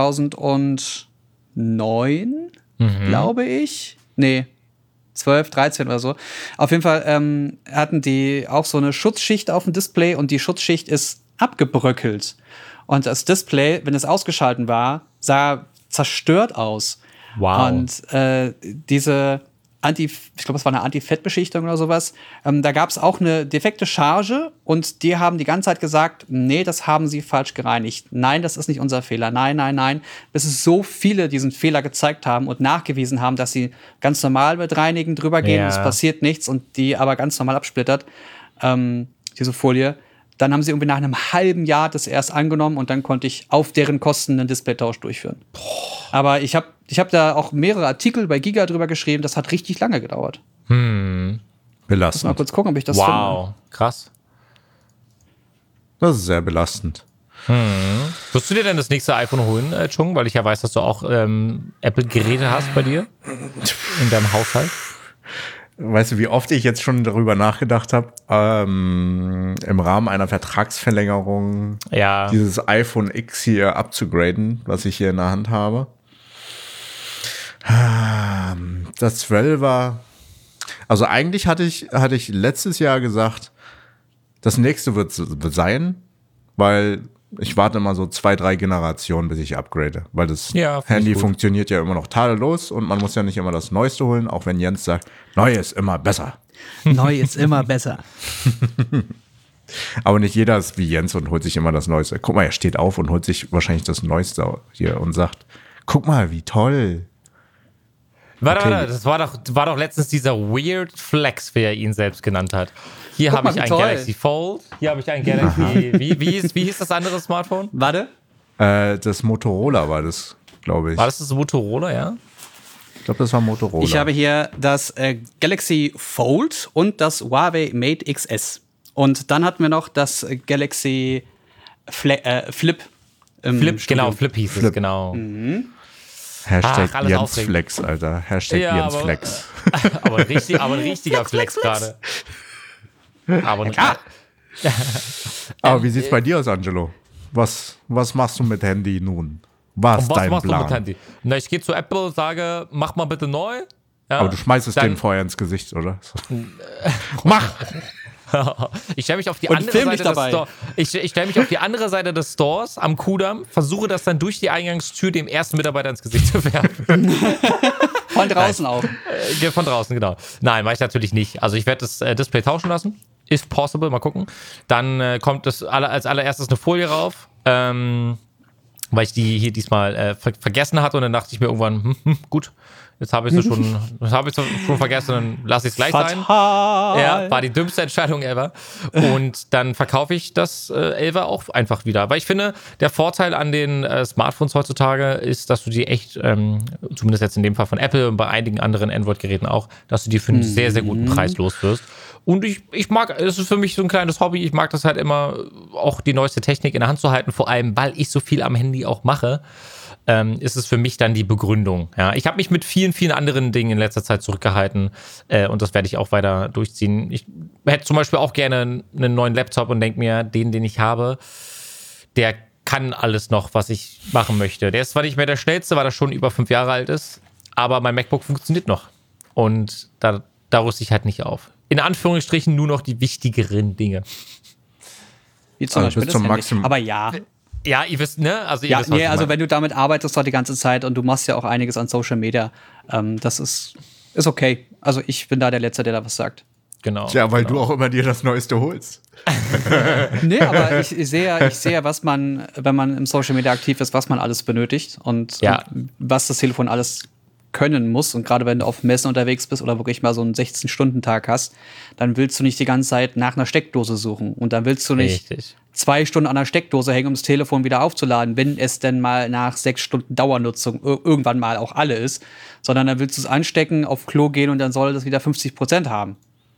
[SPEAKER 3] zweitausendneun, glaube ich. Nee, zwölf, dreizehn oder so. Auf jeden Fall ähm, hatten die auch so eine Schutzschicht auf dem Display und die Schutzschicht ist abgebröckelt. Und das Display, wenn es ausgeschalten war, sah zerstört aus.
[SPEAKER 1] Wow.
[SPEAKER 3] Und äh, diese Anti, ich glaube, es war eine Anti-Fett-Beschichtung oder sowas. Ähm, da gab es auch eine defekte Charge und die haben die ganze Zeit gesagt, nee, das haben sie falsch gereinigt. Nein, das ist nicht unser Fehler. Nein, nein, nein. Bis es so viele diesen Fehler gezeigt haben und nachgewiesen haben, dass sie ganz normal mit Reinigen drüber gehen
[SPEAKER 1] Ja.
[SPEAKER 3] und es passiert nichts und die aber ganz normal absplittert, ähm, diese Folie. Dann haben sie irgendwie nach einem halben Jahr das erst angenommen und dann konnte ich auf deren Kosten einen Displaytausch durchführen. Aber ich habe ich hab da auch mehrere Artikel bei Giga drüber geschrieben, das hat richtig lange gedauert. Mal
[SPEAKER 2] Belastend.
[SPEAKER 3] kurz gucken, ob ich das
[SPEAKER 1] Wow, krass.
[SPEAKER 2] Das ist sehr belastend.
[SPEAKER 1] Wirst du dir denn das nächste iPhone holen, äh, Chung? Weil ich ja weiß, dass du auch ähm, Apple-Geräte hast bei dir in deinem Haushalt.
[SPEAKER 2] Weißt du, wie oft ich jetzt schon darüber nachgedacht habe, ähm, im Rahmen einer Vertragsverlängerung
[SPEAKER 1] Ja.
[SPEAKER 2] dieses iPhone X hier abzugraden, was ich hier in der Hand habe? Ähm, das zwölfer, also eigentlich hatte ich, hatte ich letztes Jahr gesagt, das nächste wird, wird sein, weil ich warte immer so zwei, drei Generationen, bis ich upgrade. Weil das
[SPEAKER 1] Ja, find
[SPEAKER 2] Handy
[SPEAKER 1] ich gut.
[SPEAKER 2] funktioniert ja immer noch tadellos und man muss ja nicht immer das Neueste holen, auch wenn Jens sagt, neu ist immer besser.
[SPEAKER 3] Neu ist immer besser.
[SPEAKER 2] Aber nicht jeder ist wie Jens und holt sich immer das Neueste. Guck mal, er steht auf und holt sich wahrscheinlich das Neueste hier und sagt, guck mal, wie toll.
[SPEAKER 1] Warte,
[SPEAKER 2] Okay.
[SPEAKER 1] warte, das war doch, war doch letztens dieser Weird Flex, wie er ihn selbst genannt hat. Hier
[SPEAKER 3] Guck
[SPEAKER 1] habe
[SPEAKER 3] mal,
[SPEAKER 1] ich
[SPEAKER 3] wie
[SPEAKER 1] ein
[SPEAKER 3] toll.
[SPEAKER 1] Galaxy Fold, hier habe ich ein Galaxy, wie, wie, hieß, wie hieß das andere Smartphone?
[SPEAKER 3] Warte.
[SPEAKER 2] Äh, das Motorola war das, glaube ich.
[SPEAKER 1] War das das Motorola, ja?
[SPEAKER 2] Ich glaube, das war Motorola.
[SPEAKER 3] Ich habe hier das äh, Galaxy Fold und das Huawei Mate X S. Und dann hatten wir noch das äh, Galaxy Fle äh, Flip. im
[SPEAKER 1] Flip,
[SPEAKER 3] Studio.
[SPEAKER 1] genau, Flip hieß es,
[SPEAKER 2] Flip.
[SPEAKER 1] genau.
[SPEAKER 2] Hashtag
[SPEAKER 1] Ach, alles
[SPEAKER 2] Jens
[SPEAKER 1] aufregend.
[SPEAKER 2] Flex, Alter. Hashtag
[SPEAKER 1] Ja,
[SPEAKER 2] Jens
[SPEAKER 1] aber-
[SPEAKER 2] Flex.
[SPEAKER 1] aber, ein richtig, aber ein richtiger Flex gerade. Aber ein,
[SPEAKER 2] Aber wie sieht's bei dir aus, Angelo? Was, was machst du mit Handy nun? Was ist
[SPEAKER 1] was
[SPEAKER 2] dein
[SPEAKER 1] machst
[SPEAKER 2] Plan?
[SPEAKER 1] du mit Handy? Na, ich gehe zu Apple, sage, mach mal bitte neu. Ja,
[SPEAKER 2] Aber du schmeißt es
[SPEAKER 1] dann-
[SPEAKER 2] denen vorher ins Gesicht, oder? Mach!
[SPEAKER 1] Ich stelle mich auf die
[SPEAKER 3] Und
[SPEAKER 1] andere
[SPEAKER 3] film
[SPEAKER 1] Seite
[SPEAKER 3] mich dabei.
[SPEAKER 1] des Stores. Ich, ich stelle mich auf die andere Seite des Stores am Kudamm, versuche das dann durch die Eingangstür dem ersten Mitarbeiter ins Gesicht zu werfen.
[SPEAKER 3] Von draußen auch.
[SPEAKER 1] Äh, Von draußen, genau. Nein, mache ich natürlich nicht. Also ich werde das äh, Display tauschen lassen. If possible, mal gucken. Dann äh, kommt das alle, als allererstes eine Folie rauf. Ähm, weil ich die hier diesmal äh, ver vergessen hatte und dann dachte ich mir irgendwann, hm, hm, gut, jetzt habe ich es schon, das habe ich schon vergessen, dann lasse ich es gleich sein.
[SPEAKER 3] Fatal.
[SPEAKER 1] Ja, war die dümmste Entscheidung ever. Und dann verkaufe ich das äh, elfer auch einfach wieder. Weil ich finde, der Vorteil an den äh, Smartphones heutzutage ist, dass du die echt, ähm, zumindest jetzt in dem Fall von Apple und bei einigen anderen Android-Geräten auch, dass du die für einen sehr, sehr guten Preis los wirst. Und ich, ich mag, es ist für mich so ein kleines Hobby, ich mag das halt immer, auch die neueste Technik in der Hand zu halten, vor allem, weil ich so viel am Handy auch mache. Ähm, ist es für mich dann die Begründung. Ja, ich habe mich mit vielen, vielen anderen Dingen in letzter Zeit zurückgehalten äh, und das werde ich auch weiter durchziehen. Ich hätte zum Beispiel auch gerne einen neuen Laptop und denke mir, den, den ich habe, der kann alles noch, was ich machen möchte. Der ist zwar nicht mehr der schnellste, weil er schon über fünf Jahre alt ist, aber mein MacBook funktioniert noch. Und da, da rüste ich halt nicht auf. In Anführungsstrichen nur noch die wichtigeren Dinge.
[SPEAKER 3] Wie zum
[SPEAKER 2] Also
[SPEAKER 3] Beispiel
[SPEAKER 2] bis
[SPEAKER 3] das
[SPEAKER 2] zum
[SPEAKER 3] Handy.
[SPEAKER 2] Maximum-
[SPEAKER 3] Aber ja.
[SPEAKER 1] Ja, ihr wisst, ne? Also ihr
[SPEAKER 3] Ja,
[SPEAKER 1] wisst, was
[SPEAKER 3] nee,
[SPEAKER 1] ich
[SPEAKER 3] also
[SPEAKER 1] meine.
[SPEAKER 3] wenn du damit arbeitest doch die ganze Zeit und du machst ja auch einiges an Social Media, ähm, das ist, ist okay. Also ich bin da der Letzte, der da was sagt.
[SPEAKER 1] Genau.
[SPEAKER 2] Ja, weil
[SPEAKER 1] genau.
[SPEAKER 2] du auch immer dir das Neueste holst.
[SPEAKER 3] Nee, aber ich, ich sehe ja, ich sehe ja, was man, wenn man im Social Media aktiv ist, was man alles benötigt und,
[SPEAKER 1] Ja.
[SPEAKER 3] und was das Telefon alles können muss. Und gerade wenn du auf Messen unterwegs bist oder wirklich mal so einen sechzehn-Stunden-Tag hast, dann willst du nicht die ganze Zeit nach einer Steckdose suchen. Und dann willst du nicht
[SPEAKER 1] Richtig.
[SPEAKER 3] zwei Stunden an der Steckdose hängen, um das Telefon wieder aufzuladen, wenn es denn mal nach sechs Stunden Dauernutzung ir- irgendwann mal auch alle ist. Sondern dann willst du es anstecken, auf Klo gehen und dann soll das wieder fünfzig Prozent haben.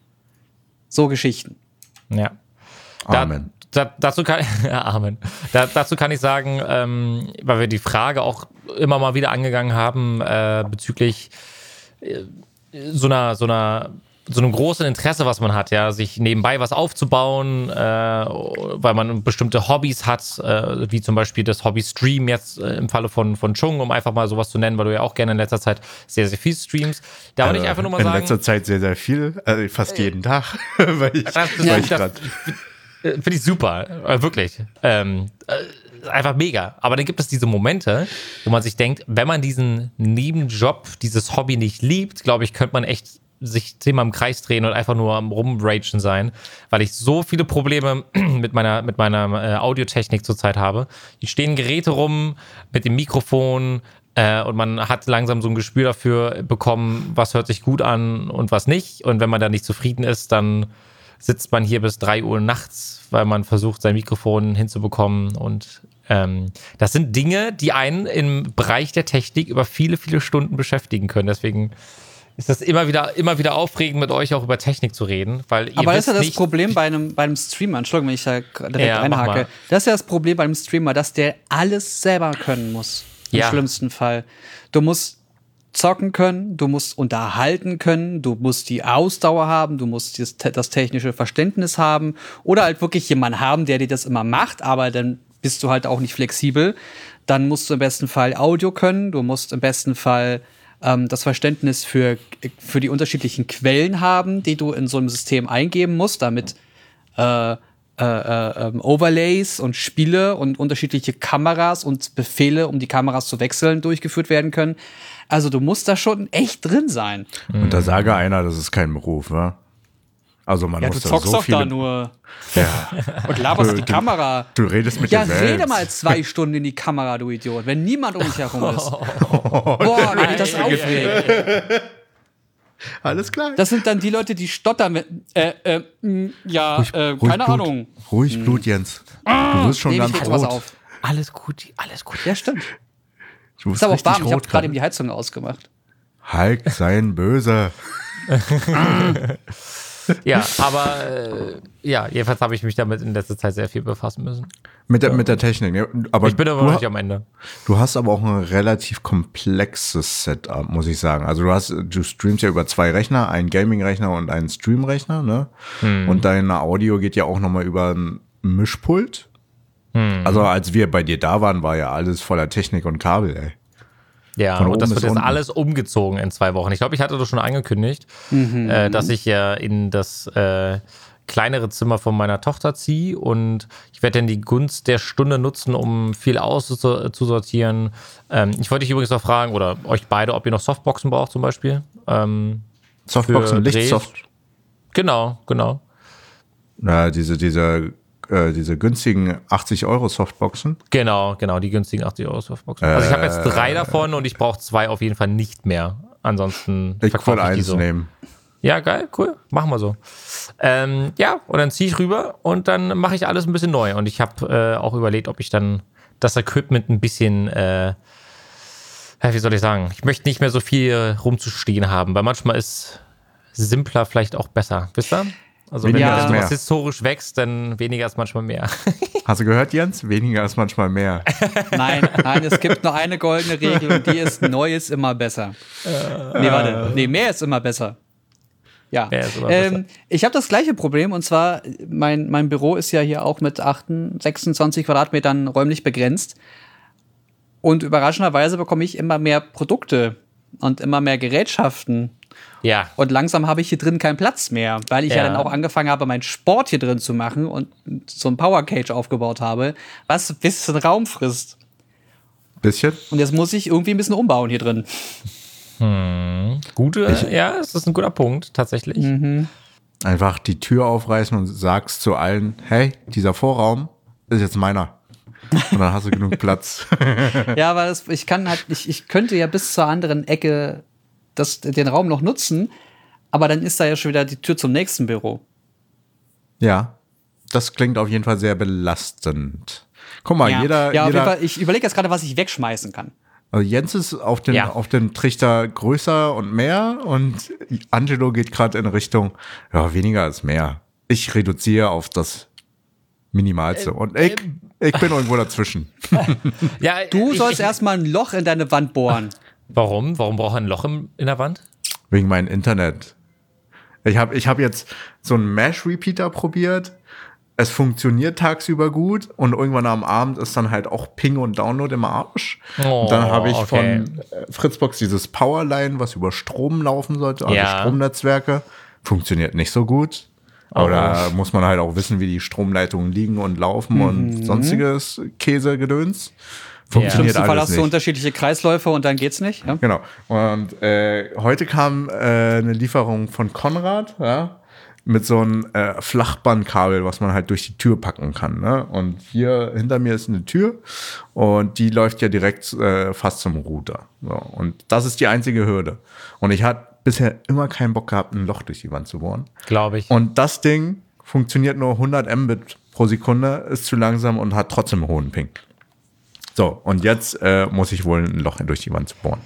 [SPEAKER 3] So Geschichten.
[SPEAKER 1] Ja. Da,
[SPEAKER 2] Amen.
[SPEAKER 1] Da, dazu kann, ja, Amen. Da, dazu kann ich sagen, ähm, weil wir die Frage auch immer mal wieder angegangen haben, äh, bezüglich äh, so einer, so einer, so einem großen Interesse, was man hat, ja, sich nebenbei was aufzubauen, äh, weil man bestimmte Hobbys hat, äh, wie zum Beispiel das Hobby Stream jetzt äh, im Falle von, von Chung, um einfach mal sowas zu nennen, weil du ja auch gerne in letzter Zeit sehr, sehr viel streamst. Da wollte ich einfach nur mal
[SPEAKER 2] in
[SPEAKER 1] sagen.
[SPEAKER 2] letzter Zeit sehr, sehr viel, also fast jeden Tag. weil ich,
[SPEAKER 1] Das,
[SPEAKER 2] weil
[SPEAKER 1] das,
[SPEAKER 2] ich
[SPEAKER 1] das,
[SPEAKER 2] grad-
[SPEAKER 1] äh, Finde ich super, äh, wirklich. Ähm, äh, einfach mega. Aber dann gibt es diese Momente, wo man sich denkt, wenn man diesen Nebenjob, dieses Hobby nicht liebt, glaube ich, könnte man echt sich zehnmal im Kreis drehen und einfach nur am Rumragen sein, weil ich so viele Probleme mit meiner, mit meiner äh, Audiotechnik zurzeit habe. Hier stehen Geräte rum mit dem Mikrofon äh, und man hat langsam so ein Gespür dafür bekommen, was hört sich gut an und was nicht. Und wenn man da nicht zufrieden ist, dann sitzt man hier bis drei Uhr nachts, weil man versucht, sein Mikrofon hinzubekommen. Und ähm, das sind Dinge, die einen im Bereich der Technik über viele, viele Stunden beschäftigen können. Deswegen ist das immer wieder, immer wieder aufregend, mit euch auch über Technik zu reden. Weil ihr
[SPEAKER 3] Aber das ist
[SPEAKER 1] wisst
[SPEAKER 3] ja das
[SPEAKER 1] nicht,
[SPEAKER 3] Problem bei einem, bei einem Streamer. Entschuldigung, wenn ich da direkt
[SPEAKER 1] Ja, mach
[SPEAKER 3] einhake.
[SPEAKER 1] mal.
[SPEAKER 3] Das ist ja das Problem bei einem Streamer, dass der alles selber können muss. Im
[SPEAKER 1] Ja.
[SPEAKER 3] schlimmsten Fall. Du musst zocken können, du musst unterhalten können, du musst die Ausdauer haben, du musst das, das technische Verständnis haben oder halt wirklich jemanden haben, der dir das immer macht, aber dann bist du halt auch nicht flexibel. Dann musst du im besten Fall Audio können, du musst im besten Fall ähm, das Verständnis für, für die unterschiedlichen Quellen haben, die du in so einem System eingeben musst, damit äh, äh, äh, Overlays und Spiele und unterschiedliche Kameras und Befehle, um die Kameras zu wechseln, durchgeführt werden können. Also du musst da schon echt drin sein.
[SPEAKER 2] Und da sage einer, das ist kein Beruf, wa? Also man
[SPEAKER 3] Ja,
[SPEAKER 2] muss
[SPEAKER 3] du
[SPEAKER 2] da
[SPEAKER 3] zockst
[SPEAKER 2] so
[SPEAKER 3] doch
[SPEAKER 2] viele...
[SPEAKER 3] da nur
[SPEAKER 2] Ja.
[SPEAKER 3] und laberst
[SPEAKER 2] Du-
[SPEAKER 3] die
[SPEAKER 2] du-
[SPEAKER 3] Kamera.
[SPEAKER 2] Du redest mit
[SPEAKER 3] Ja,
[SPEAKER 2] dir selbst.
[SPEAKER 3] rede mal zwei Stunden in die Kamera, du Idiot, wenn niemand um dich herum ist. Boah, wenn ich das aufregt.
[SPEAKER 2] Alles klar.
[SPEAKER 3] Das sind dann die Leute, die stottern mit, äh, äh, mh, ja,
[SPEAKER 2] Ruhig-
[SPEAKER 3] äh,
[SPEAKER 2] ruhig
[SPEAKER 3] keine
[SPEAKER 2] Blut.
[SPEAKER 3] Ahnung.
[SPEAKER 2] Ruhig Blut, Jens. Du wirst schon
[SPEAKER 3] Nehme ich
[SPEAKER 2] ganz
[SPEAKER 3] jetzt was
[SPEAKER 2] rot.
[SPEAKER 3] auf.
[SPEAKER 1] Alles gut, alles gut.
[SPEAKER 3] Ja, stimmt.
[SPEAKER 2] Du
[SPEAKER 3] Ist aber auch
[SPEAKER 2] richtig
[SPEAKER 3] warm, ich habe
[SPEAKER 2] rot
[SPEAKER 3] gerade eben
[SPEAKER 2] gerade.
[SPEAKER 3] die Heizung ausgemacht.
[SPEAKER 2] Hulk sein böse.
[SPEAKER 1] Ja, aber äh, ja, jedenfalls habe ich mich damit in letzter Zeit sehr viel befassen müssen.
[SPEAKER 2] Mit der, mit der Technik. Ne? Aber
[SPEAKER 1] Ich bin aber
[SPEAKER 2] du,
[SPEAKER 1] noch
[SPEAKER 2] ha-
[SPEAKER 1] nicht am Ende.
[SPEAKER 2] du hast aber auch ein relativ komplexes Setup, muss ich sagen. Also du hast, du streamst ja über zwei Rechner, einen Gaming-Rechner und einen Stream-Rechner, ne? Und deine Audio geht ja auch nochmal über ein Mischpult. Also als wir bei dir da waren, war ja alles voller Technik und Kabel, ey.
[SPEAKER 1] Ja,
[SPEAKER 2] Von
[SPEAKER 1] und das
[SPEAKER 2] oben
[SPEAKER 1] wird
[SPEAKER 2] bis
[SPEAKER 1] jetzt
[SPEAKER 2] unten.
[SPEAKER 1] alles umgezogen in zwei Wochen. Ich glaube, ich hatte das schon angekündigt, äh, dass ich ja in das äh, kleinere Zimmer von meiner Tochter ziehe und ich werde dann die Gunst der Stunde nutzen, um viel auszusortieren. Ähm, ich wollte dich übrigens noch fragen, oder euch beide, ob ihr noch Softboxen braucht zum Beispiel. Ähm,
[SPEAKER 2] Softboxen,
[SPEAKER 1] für Drehs.
[SPEAKER 2] Lichtsoft.
[SPEAKER 1] Genau, genau.
[SPEAKER 2] Na, diese, diese, äh, diese günstigen achtzig Euro Softboxen.
[SPEAKER 1] Genau, genau, die günstigen achtzig Euro Softboxen. Also ich habe jetzt drei davon und ich brauche zwei auf jeden Fall nicht mehr. Ansonsten
[SPEAKER 2] Ich
[SPEAKER 1] verkaufe
[SPEAKER 2] würde
[SPEAKER 1] ich die
[SPEAKER 2] eins
[SPEAKER 1] so.
[SPEAKER 2] nehmen.
[SPEAKER 1] Ja, geil, cool. Machen wir so. Ähm, ja, und dann ziehe ich rüber und dann mache ich alles ein bisschen neu. Und ich habe äh, auch überlegt, ob ich dann das Equipment ein bisschen, äh, ja, wie soll ich sagen, ich möchte nicht mehr so viel rumzustehen haben, weil manchmal ist simpler vielleicht auch besser. Wisst ihr? Also
[SPEAKER 2] Weniger
[SPEAKER 1] wenn
[SPEAKER 3] ist
[SPEAKER 1] dann
[SPEAKER 2] mehr.
[SPEAKER 1] sowas historisch wächst, dann weniger ist manchmal mehr.
[SPEAKER 2] Hast du gehört, Jens? Weniger ist manchmal mehr.
[SPEAKER 3] Nein, nein, es gibt nur eine goldene Regel und die ist, neu ist immer besser. Nee, warte, nee, mehr ist immer besser. Ja,
[SPEAKER 1] Mehr ist immer
[SPEAKER 3] ähm, ich habe das gleiche Problem und zwar, mein, mein Büro ist ja hier auch mit achtundzwanzig, sechsundzwanzig Quadratmetern räumlich begrenzt und überraschenderweise bekomme ich immer mehr Produkte und immer mehr Gerätschaften.
[SPEAKER 1] Ja,
[SPEAKER 3] Und langsam habe ich hier drin keinen Platz mehr, weil ich ja.
[SPEAKER 1] Ja.
[SPEAKER 3] dann auch angefangen habe, meinen Sport hier drin zu machen und so ein Power Cage aufgebaut habe, was ein bisschen Raum frisst.
[SPEAKER 2] Bisschen?
[SPEAKER 3] Und jetzt muss ich irgendwie ein bisschen umbauen hier drin.
[SPEAKER 1] gute, ja, es ist ein guter Punkt, tatsächlich.
[SPEAKER 3] Mhm.
[SPEAKER 2] Einfach die Tür aufreißen und sagst zu allen, hey, dieser Vorraum ist jetzt meiner. Und dann hast du genug Platz.
[SPEAKER 3] Ja, aber das, ich kann halt, ich, ich könnte ja bis zur anderen Ecke das, den Raum noch nutzen, aber dann ist da ja schon wieder die Tür zum nächsten Büro.
[SPEAKER 2] Ja, das klingt auf jeden Fall sehr belastend. Guck mal,
[SPEAKER 3] ja,
[SPEAKER 2] jeder,
[SPEAKER 3] ja auf jeden
[SPEAKER 2] jeder
[SPEAKER 3] Fall, ich überlege jetzt gerade, was ich wegschmeißen kann.
[SPEAKER 2] also Jens ist auf den,
[SPEAKER 1] Ja.
[SPEAKER 2] auf den Trichter größer und mehr und Angelo geht gerade in Richtung, ja, weniger ist mehr. Ich reduziere auf das Minimalste und ich, ich bin irgendwo dazwischen.
[SPEAKER 1] Ja,
[SPEAKER 3] Du
[SPEAKER 1] ich,
[SPEAKER 3] sollst
[SPEAKER 1] ich,
[SPEAKER 3] erstmal ein Loch in deine Wand bohren.
[SPEAKER 1] Warum? Warum braucht er ein Loch im, in der Wand?
[SPEAKER 2] Wegen meinem Internet. Ich habe ich hab jetzt so einen Mesh-Repeater probiert. Es funktioniert tagsüber gut und irgendwann am Abend ist dann halt auch Ping und Download im Arsch.
[SPEAKER 1] Oh,
[SPEAKER 2] und dann habe ich
[SPEAKER 1] okay.
[SPEAKER 2] von äh, Fritzbox dieses Powerline, was über Strom laufen sollte, also
[SPEAKER 1] Ja.
[SPEAKER 2] Stromnetzwerke, funktioniert nicht so gut. Aber
[SPEAKER 1] Oh.
[SPEAKER 2] da muss man halt auch wissen, wie die Stromleitungen liegen und laufen
[SPEAKER 3] Mhm.
[SPEAKER 2] und sonstiges Käsegedöns.
[SPEAKER 3] Im
[SPEAKER 2] Funktioniert
[SPEAKER 3] schlimmsten Fall
[SPEAKER 2] alles
[SPEAKER 3] hast du
[SPEAKER 2] nicht.
[SPEAKER 3] unterschiedliche Kreisläufe und dann geht's nicht. Ja?
[SPEAKER 2] Genau. Und äh, heute kam äh, eine Lieferung von Konrad, ja, mit so einem äh, Flachbandkabel, was man halt durch die Tür packen kann. Ne? Und hier hinter mir ist eine Tür und die läuft ja direkt äh, fast zum Router. So. Und das ist die einzige Hürde. Und ich hatte bisher immer keinen Bock gehabt, ein Loch durch die Wand zu bohren.
[SPEAKER 1] Glaube ich.
[SPEAKER 2] Und das Ding funktioniert nur hundert Mbit pro Sekunde, ist zu langsam und hat trotzdem einen hohen Ping. So, und jetzt äh, muss ich wohl ein Loch durch die Wand zu bohren.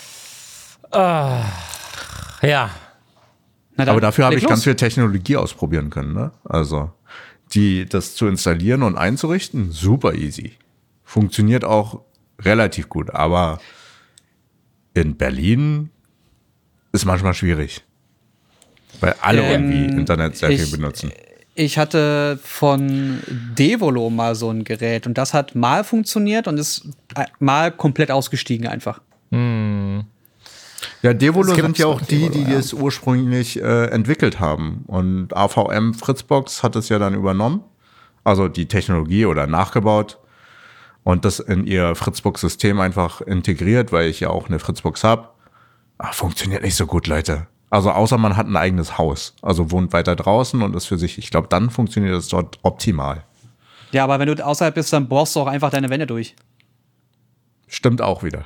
[SPEAKER 1] Ja,
[SPEAKER 3] Na dann,
[SPEAKER 2] Aber dafür habe
[SPEAKER 3] leg
[SPEAKER 2] ich ganz
[SPEAKER 3] los.
[SPEAKER 2] viel Technologie ausprobieren können. Ne? Also, die, das zu installieren und einzurichten, super easy. Funktioniert auch relativ gut, aber in Berlin ist manchmal schwierig. Weil alle
[SPEAKER 3] Ähm,
[SPEAKER 2] irgendwie Internet sehr
[SPEAKER 3] ich-
[SPEAKER 2] viel benutzen.
[SPEAKER 3] Ich hatte von Devolo mal so ein Gerät und das hat mal funktioniert und ist äh, mal komplett ausgestiegen einfach.
[SPEAKER 2] Ja, Devolo
[SPEAKER 1] Es gibt
[SPEAKER 2] sind ja auch die,
[SPEAKER 1] Devolo,
[SPEAKER 2] die
[SPEAKER 1] ja.
[SPEAKER 2] das ursprünglich äh, entwickelt haben. Und A V M Fritzbox hat es ja dann übernommen. Also die Technologie oder nachgebaut. Und das in ihr Fritzbox-System einfach integriert, weil ich ja auch eine Fritzbox habe. Funktioniert nicht so gut, Leute. Also außer man hat ein eigenes Haus. Also wohnt weiter draußen und ist für sich, ich glaube, dann funktioniert das dort optimal.
[SPEAKER 3] Ja, aber wenn du außerhalb bist, dann bohrst du auch einfach deine Wände durch.
[SPEAKER 2] Stimmt auch wieder.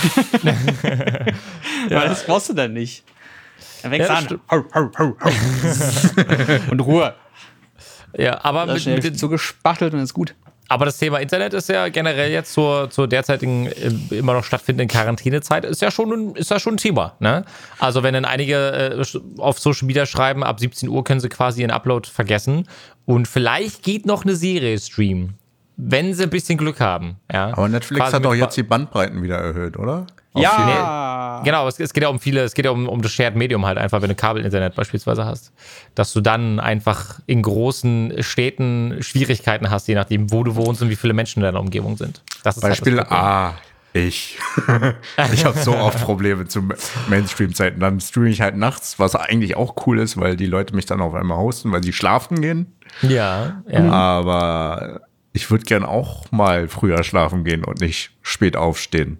[SPEAKER 3] Ja. Das brauchst du dann nicht. Dann wächst
[SPEAKER 1] Ja,
[SPEAKER 3] an.
[SPEAKER 1] stimmt.
[SPEAKER 3] Hau, hau, hau, hau. Und Ruhe.
[SPEAKER 1] Ja, aber
[SPEAKER 3] Das
[SPEAKER 1] mit,
[SPEAKER 3] schnell
[SPEAKER 1] mit den,
[SPEAKER 3] so gespachtelt und ist gut.
[SPEAKER 1] Aber das Thema Internet ist ja generell jetzt zur, zur derzeitigen äh, immer noch stattfindenden Quarantänezeit ist ja schon ein, ist ja schon ein Thema. Ne? Also wenn dann einige äh, auf Social Media schreiben, ab siebzehn Uhr können sie quasi ihren Upload vergessen und vielleicht geht noch eine Serie streamen, wenn sie ein bisschen Glück haben. Ja?
[SPEAKER 2] Aber Netflix
[SPEAKER 1] Quasi
[SPEAKER 2] hat doch
[SPEAKER 1] mit-
[SPEAKER 2] jetzt die Bandbreiten wieder erhöht, oder? Auf
[SPEAKER 3] Ja.
[SPEAKER 1] Genau, es, es geht ja um viele, es geht ja um, um das Shared Medium halt einfach, wenn du Kabelinternet beispielsweise hast. Dass du dann einfach in großen Städten Schwierigkeiten hast, je nachdem, wo du wohnst und wie viele Menschen in deiner Umgebung sind. Das ist
[SPEAKER 2] Beispiel
[SPEAKER 1] halt das Problem.
[SPEAKER 2] A. Ich. Ich habe so oft Probleme zu Mainstream-Zeiten. Dann streame ich halt nachts, was eigentlich auch cool ist, weil die Leute mich dann auf einmal hosten, weil sie schlafen gehen.
[SPEAKER 1] Ja, ja.
[SPEAKER 2] Aber ich würde gern auch mal früher schlafen gehen und nicht spät aufstehen.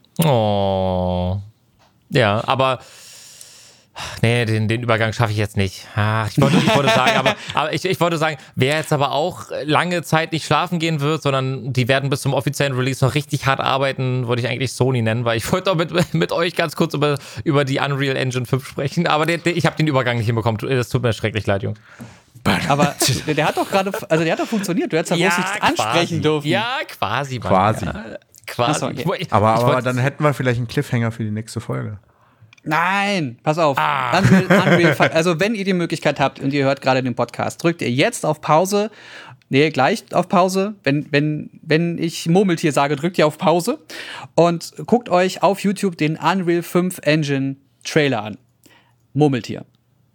[SPEAKER 1] Oh. Ja, aber nee, den, den Übergang schaffe ich jetzt nicht. Ach, ich, wollte, ich wollte sagen, aber, aber ich, ich wollte sagen, wer jetzt aber auch lange Zeit nicht schlafen gehen wird, sondern die werden bis zum offiziellen Release noch richtig hart arbeiten, wollte ich eigentlich Sony nennen, weil ich wollte auch mit, mit euch ganz kurz über, über die Unreal Engine fünf sprechen, aber der, der, ich habe den Übergang nicht hinbekommen. Das tut mir schrecklich leid, Jungs.
[SPEAKER 3] Aber der, der hat doch gerade, also der hat doch funktioniert. Du hättest ja bloß nichts ansprechen dürfen.
[SPEAKER 1] Ja, quasi. Mann.
[SPEAKER 2] Quasi.
[SPEAKER 1] Ja, quasi.
[SPEAKER 3] Ach so, okay.
[SPEAKER 1] Ich woll- ich-
[SPEAKER 2] Aber,
[SPEAKER 1] ich
[SPEAKER 2] aber
[SPEAKER 1] wollte-
[SPEAKER 2] dann hätten wir vielleicht einen Cliffhanger für die nächste Folge.
[SPEAKER 3] Nein, pass auf.
[SPEAKER 1] Ah.
[SPEAKER 3] Unreal, Unreal, also wenn ihr die Möglichkeit habt und ihr hört gerade den Podcast, drückt ihr jetzt auf Pause. Nee, gleich auf Pause. Wenn, wenn, wenn ich Murmeltier sage, drückt ihr auf Pause und guckt euch auf YouTube den Unreal fünf Engine Trailer an. Murmeltier.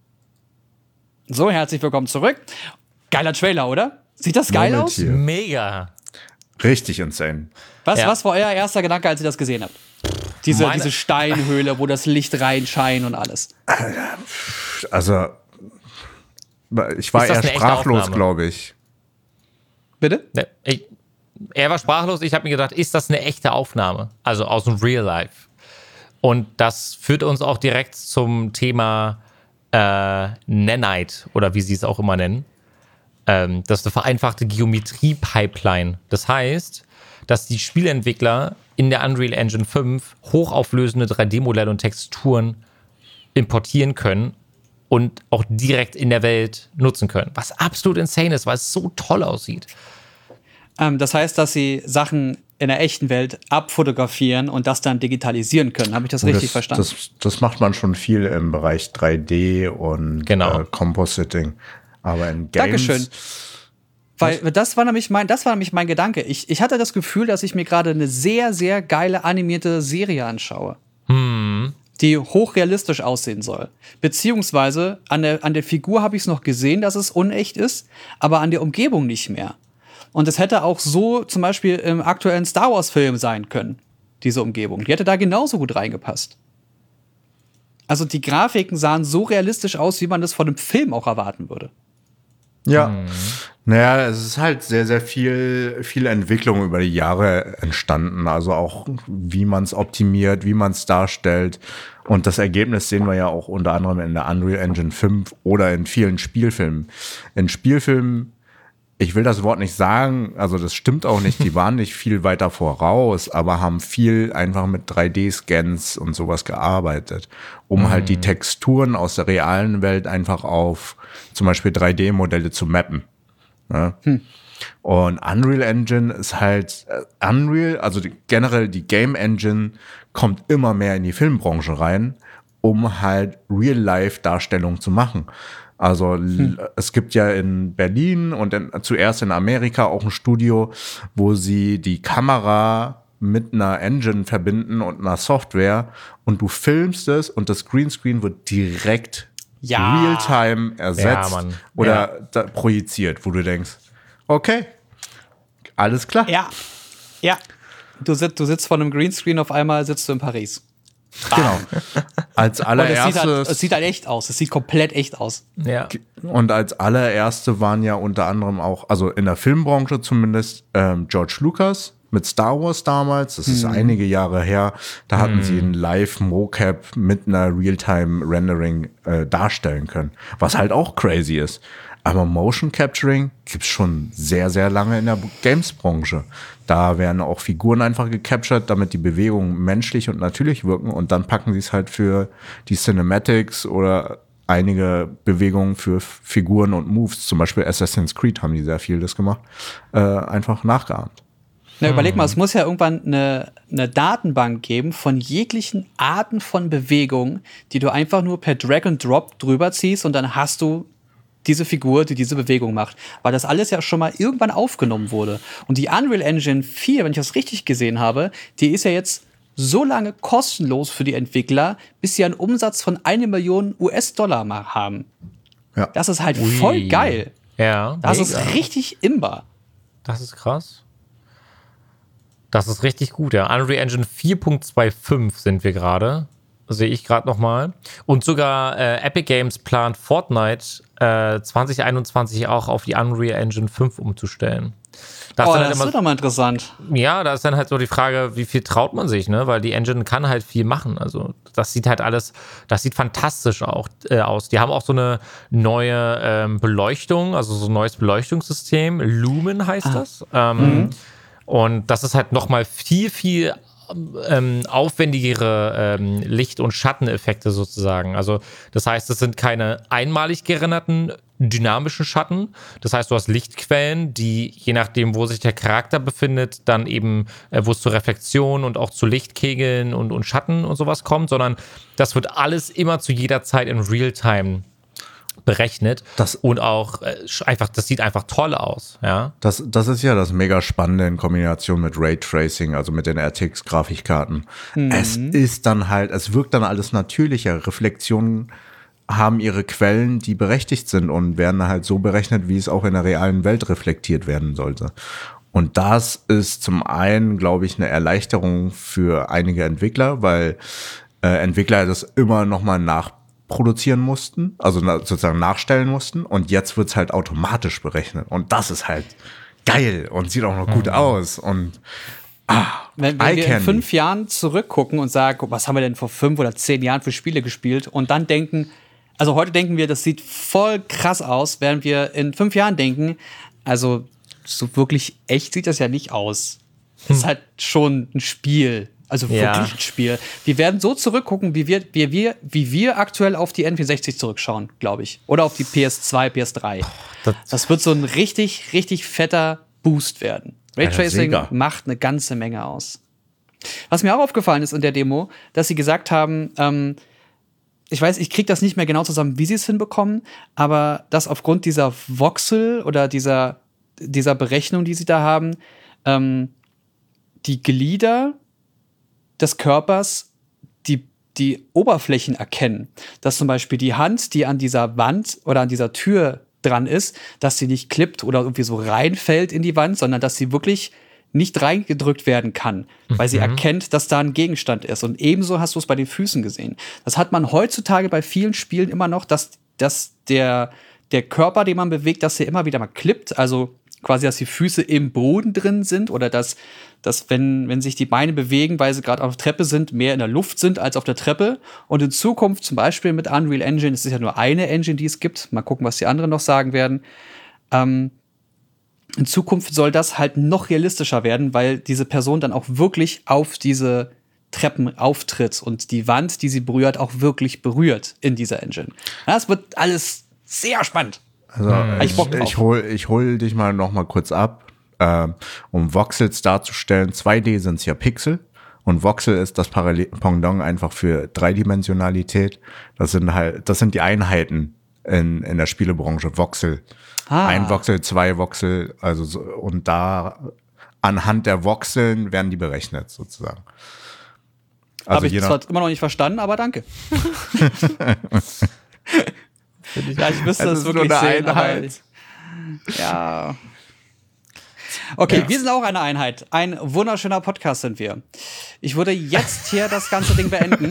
[SPEAKER 3] So, herzlich willkommen zurück. Geiler Trailer, oder? Sieht das geil aus?
[SPEAKER 2] Murmeltier.
[SPEAKER 1] Mega.
[SPEAKER 2] Richtig insane.
[SPEAKER 3] Was,
[SPEAKER 1] Ja.
[SPEAKER 3] was war euer erster Gedanke, als ihr das gesehen habt? Diese,
[SPEAKER 1] Meine-
[SPEAKER 3] diese Steinhöhle, wo das Licht reinscheint und alles.
[SPEAKER 2] Also, ich war
[SPEAKER 1] Ist das
[SPEAKER 2] eher
[SPEAKER 1] eine echte
[SPEAKER 2] sprachlos,
[SPEAKER 1] Aufnahme?
[SPEAKER 2] glaube ich.
[SPEAKER 3] Bitte?
[SPEAKER 1] Ne, Ich, er war sprachlos. Ich habe mir gedacht, ist das eine echte Aufnahme? Also aus dem Real Life. Und das führt uns auch direkt zum Thema äh, Nanite oder wie sie es auch immer nennen. Ähm, das ist eine vereinfachte Geometrie-Pipeline. Das heißt, dass die Spielentwickler in der Unreal Engine fünf hochauflösende drei D-Modelle und Texturen importieren können und auch direkt in der Welt nutzen können. Was absolut insane ist, weil es so toll aussieht.
[SPEAKER 3] Ähm, das heißt, dass sie Sachen in der echten Welt abfotografieren und das dann digitalisieren können. Habe ich das richtig
[SPEAKER 2] das,
[SPEAKER 3] verstanden?
[SPEAKER 2] Das, das macht man schon viel im Bereich drei D und
[SPEAKER 1] Genau.
[SPEAKER 2] äh, Compositing. Aber in Games.
[SPEAKER 3] Dankeschön. Weil das war nämlich mein, das war nämlich mein Gedanke. Ich, ich hatte das Gefühl, dass ich mir gerade eine sehr, sehr geile animierte Serie anschaue. Die hochrealistisch aussehen soll. Beziehungsweise an der, an der Figur habe ich es noch gesehen, dass es unecht ist, aber an der Umgebung nicht mehr. Und es hätte auch so zum Beispiel im aktuellen Star Wars-Film sein können, diese Umgebung. Die hätte da genauso gut reingepasst. Also die Grafiken sahen so realistisch aus, wie man das von einem Film auch erwarten würde.
[SPEAKER 2] Ja. Naja, es ist halt sehr, sehr viel, viel Entwicklung über die Jahre entstanden. Also auch, wie man es optimiert, wie man es darstellt. Und das Ergebnis sehen wir ja auch unter anderem in der Unreal Engine fünf oder in vielen Spielfilmen. In Spielfilmen, ich will das Wort nicht sagen, also das stimmt auch nicht, die waren nicht viel weiter voraus, aber haben viel einfach mit drei D-Scans und sowas gearbeitet, um mhm. halt die Texturen aus der realen Welt einfach auf zum Beispiel drei D-Modelle zu mappen. Ja. Hm. Und Unreal Engine ist halt, äh, Unreal, also die, generell die Game Engine kommt immer mehr in die Filmbranche rein, um halt Real-Life-Darstellung zu machen. Also hm. es gibt ja in Berlin und in, zuerst in Amerika auch ein Studio, wo sie die Kamera mit einer Engine verbinden und einer Software und du filmst es und das Greenscreen wird direkt
[SPEAKER 3] Ja.
[SPEAKER 2] Realtime ersetzt
[SPEAKER 1] Ja, Mann.
[SPEAKER 2] oder
[SPEAKER 1] Ja.
[SPEAKER 2] da projiziert, wo du denkst, okay, alles klar.
[SPEAKER 3] Ja. Ja. Du, sit, du sitzt vor einem Greenscreen, auf einmal sitzt du in Paris.
[SPEAKER 2] Genau. Als
[SPEAKER 3] Und es sieht,
[SPEAKER 2] allererstes.
[SPEAKER 3] halt, es sieht halt echt aus. Es sieht komplett echt aus.
[SPEAKER 1] Ja.
[SPEAKER 2] Und als allererste waren ja unter anderem auch, also in der Filmbranche zumindest, ähm, George Lucas mit Star Wars damals. Das ist einige Jahre her. Da hatten sie ein Live-Mocap mit einer Realtime-Rendering äh, darstellen können. Was halt auch crazy ist. Aber Motion Capturing gibt's schon sehr, sehr lange in der Games-Branche. Da werden auch Figuren einfach gecaptured, damit die Bewegungen menschlich und natürlich wirken. Und dann packen sie es halt für die Cinematics oder einige Bewegungen für Figuren und Moves. Zum Beispiel Assassin's Creed haben die sehr viel das gemacht. Äh, einfach nachgeahmt.
[SPEAKER 3] Na, überleg mal, es muss ja irgendwann eine, eine Datenbank geben von jeglichen Arten von Bewegungen, die du einfach nur per Drag and Drop drüber ziehst und dann hast du diese Figur, die diese Bewegung macht. Weil das alles ja schon mal irgendwann aufgenommen wurde. Und die Unreal Engine vier, wenn ich das richtig gesehen habe, die ist ja jetzt so lange kostenlos für die Entwickler, bis sie einen Umsatz von eine Million U S-Dollar mal haben.
[SPEAKER 2] Ja.
[SPEAKER 3] Das ist halt voll geil.
[SPEAKER 1] Ja.
[SPEAKER 3] Das
[SPEAKER 1] mega.
[SPEAKER 3] ist richtig imbar.
[SPEAKER 1] Das ist krass. Das ist richtig gut, ja. Unreal Engine vier Punkt fünfundzwanzig sind wir gerade. Sehe ich gerade noch mal. Und sogar äh, Epic Games plant Fortnite äh, zwanzig einundzwanzig auch auf die Unreal Engine fünf umzustellen. Das
[SPEAKER 3] Oh,
[SPEAKER 1] ist dann
[SPEAKER 3] das
[SPEAKER 1] halt
[SPEAKER 3] wird doch mal interessant.
[SPEAKER 1] Ja, da ist dann halt so die Frage, wie viel traut man sich, ne? Weil die Engine kann halt viel machen. Also das sieht halt alles, das sieht fantastisch auch äh, aus. Die haben auch so eine neue ähm, Beleuchtung, also so ein neues Beleuchtungssystem. Lumen heißt
[SPEAKER 3] Ah.
[SPEAKER 1] das. Ähm, mhm. Und das ist halt nochmal viel, viel ähm, aufwendigere ähm, Licht- und Schatteneffekte sozusagen. Also das heißt, es sind keine einmalig gerenderten dynamischen Schatten. Das heißt, du hast Lichtquellen, die je nachdem, wo sich der Charakter befindet, dann eben, äh, wo es zu Reflexion und auch zu Lichtkegeln und, und Schatten und sowas kommt, sondern das wird alles immer zu jeder Zeit in Realtime berechnet.
[SPEAKER 2] Das-
[SPEAKER 1] und auch äh, einfach, das sieht einfach toll aus, ja.
[SPEAKER 2] Das, das ist ja das mega Spannende in Kombination mit Raytracing, also mit den R T X-Grafikkarten. Es ist dann halt, es wirkt dann alles natürlicher. Reflexionen haben ihre Quellen, die berechtigt sind und werden halt so berechnet, wie es auch in der realen Welt reflektiert werden sollte. Und das ist zum einen, glaube ich, eine Erleichterung für einige Entwickler, weil äh, Entwickler das immer nochmal nachproduzieren mussten, also na, sozusagen nachstellen mussten. Und jetzt wird's halt automatisch berechnet. Und das ist halt geil und sieht auch noch gut aus. Und ah,
[SPEAKER 3] Wenn, wenn wir in
[SPEAKER 2] Eye-Candy.
[SPEAKER 3] fünf Jahren zurückgucken und sagen, was haben wir denn vor fünf oder zehn Jahren für Spiele gespielt und dann denken, also heute denken wir, das sieht voll krass aus, während wir in fünf Jahren denken, also so wirklich echt sieht das ja nicht aus. Das ist halt schon ein Spiel, also
[SPEAKER 1] Ja.
[SPEAKER 3] wirklich ein Spiel. Wir werden so zurückgucken, wie wir, wie wir, wie wir aktuell auf die N vierhundertsechzig zurückschauen, glaube ich. Oder auf die P S zwei, P S drei.
[SPEAKER 1] Das-
[SPEAKER 3] Das wird so ein richtig, richtig fetter Boost werden. Raytracing
[SPEAKER 2] Sega.
[SPEAKER 3] macht eine ganze Menge aus. Was mir auch aufgefallen ist in der Demo, dass sie gesagt haben, ähm, ich weiß, ich krieg das nicht mehr genau zusammen, wie sie es hinbekommen, aber dass aufgrund dieser Voxel oder dieser, dieser Berechnung, die sie da haben, ähm, die Glieder des Körpers die, die Oberflächen erkennen. Dass zum Beispiel die Hand, die an dieser Wand oder an dieser Tür dran ist, dass sie nicht klippt oder irgendwie so reinfällt in die Wand, sondern dass sie wirklich nicht reingedrückt werden kann, weil sie erkennt, dass da ein Gegenstand ist. Und ebenso hast du es bei den Füßen gesehen. Das hat man heutzutage bei vielen Spielen immer noch, dass, dass der, der Körper, den man bewegt, dass der immer wieder mal klippt. Also quasi, dass die Füße im Boden drin sind oder dass, dass wenn, wenn sich die Beine bewegen, weil sie gerade auf der Treppe sind, mehr in der Luft sind als auf der Treppe. Und in Zukunft zum Beispiel mit Unreal Engine, es ist ja nur eine Engine, die es gibt, mal gucken, was die anderen noch sagen werden, ähm, in Zukunft soll das halt noch realistischer werden, weil diese Person dann auch wirklich auf diese Treppen auftritt und die Wand, die sie berührt, auch wirklich berührt in dieser Engine. Das wird alles sehr spannend.
[SPEAKER 2] Also
[SPEAKER 3] ich
[SPEAKER 2] ich,
[SPEAKER 3] Bock drauf.
[SPEAKER 2] ich hol, ich hol dich mal noch mal kurz ab, ähm, um Voxels darzustellen. zwei D sind es ja Pixel und Voxel ist das Parallel Pendant einfach für Dreidimensionalität. Das sind halt, das sind die Einheiten in, in der Spielebranche. Voxel.
[SPEAKER 3] Ah.
[SPEAKER 2] Ein Voxel, zwei Voxel, also so, und da anhand der Voxeln werden die berechnet sozusagen. Also
[SPEAKER 3] Habe ich
[SPEAKER 2] je nach,
[SPEAKER 3] zwar immer noch nicht verstanden, aber danke. Ja, ich müsste
[SPEAKER 2] Es
[SPEAKER 3] das
[SPEAKER 2] ist
[SPEAKER 3] wirklich
[SPEAKER 2] nur eine
[SPEAKER 3] sehen, aber
[SPEAKER 2] Einheit.
[SPEAKER 3] ja. Okay,
[SPEAKER 2] Ja.
[SPEAKER 3] wir sind auch eine Einheit. Ein wunderschöner Podcast sind wir. Ich würde jetzt hier das ganze Ding beenden.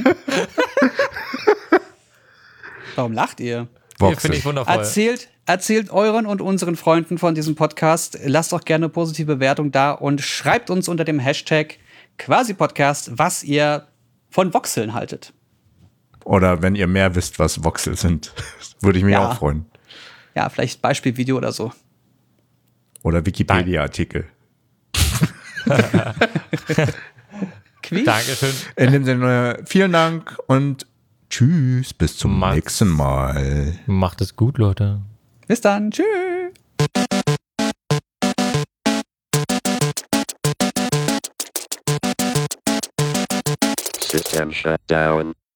[SPEAKER 3] Warum lacht ihr?
[SPEAKER 1] Ja, finde ich wundervoll.
[SPEAKER 3] Erzählt, erzählt euren und unseren Freunden von diesem Podcast. Lasst doch gerne eine positive Bewertung da und schreibt uns unter dem Hashtag Quasi-Podcast, was ihr von Voxeln haltet.
[SPEAKER 2] Oder wenn ihr mehr wisst, was Voxel sind, würde ich mich
[SPEAKER 3] Ja.
[SPEAKER 2] auch freuen.
[SPEAKER 3] Ja, vielleicht Beispielvideo oder so.
[SPEAKER 2] Oder Wikipedia-Artikel.
[SPEAKER 3] Quiz?
[SPEAKER 1] Dankeschön.
[SPEAKER 2] In dem Sinne, vielen Dank und tschüss, bis zum
[SPEAKER 1] Macht's.
[SPEAKER 2] nächsten Mal.
[SPEAKER 1] Macht es gut, Leute.
[SPEAKER 3] Bis dann. Tschüss.
[SPEAKER 4] System shut down.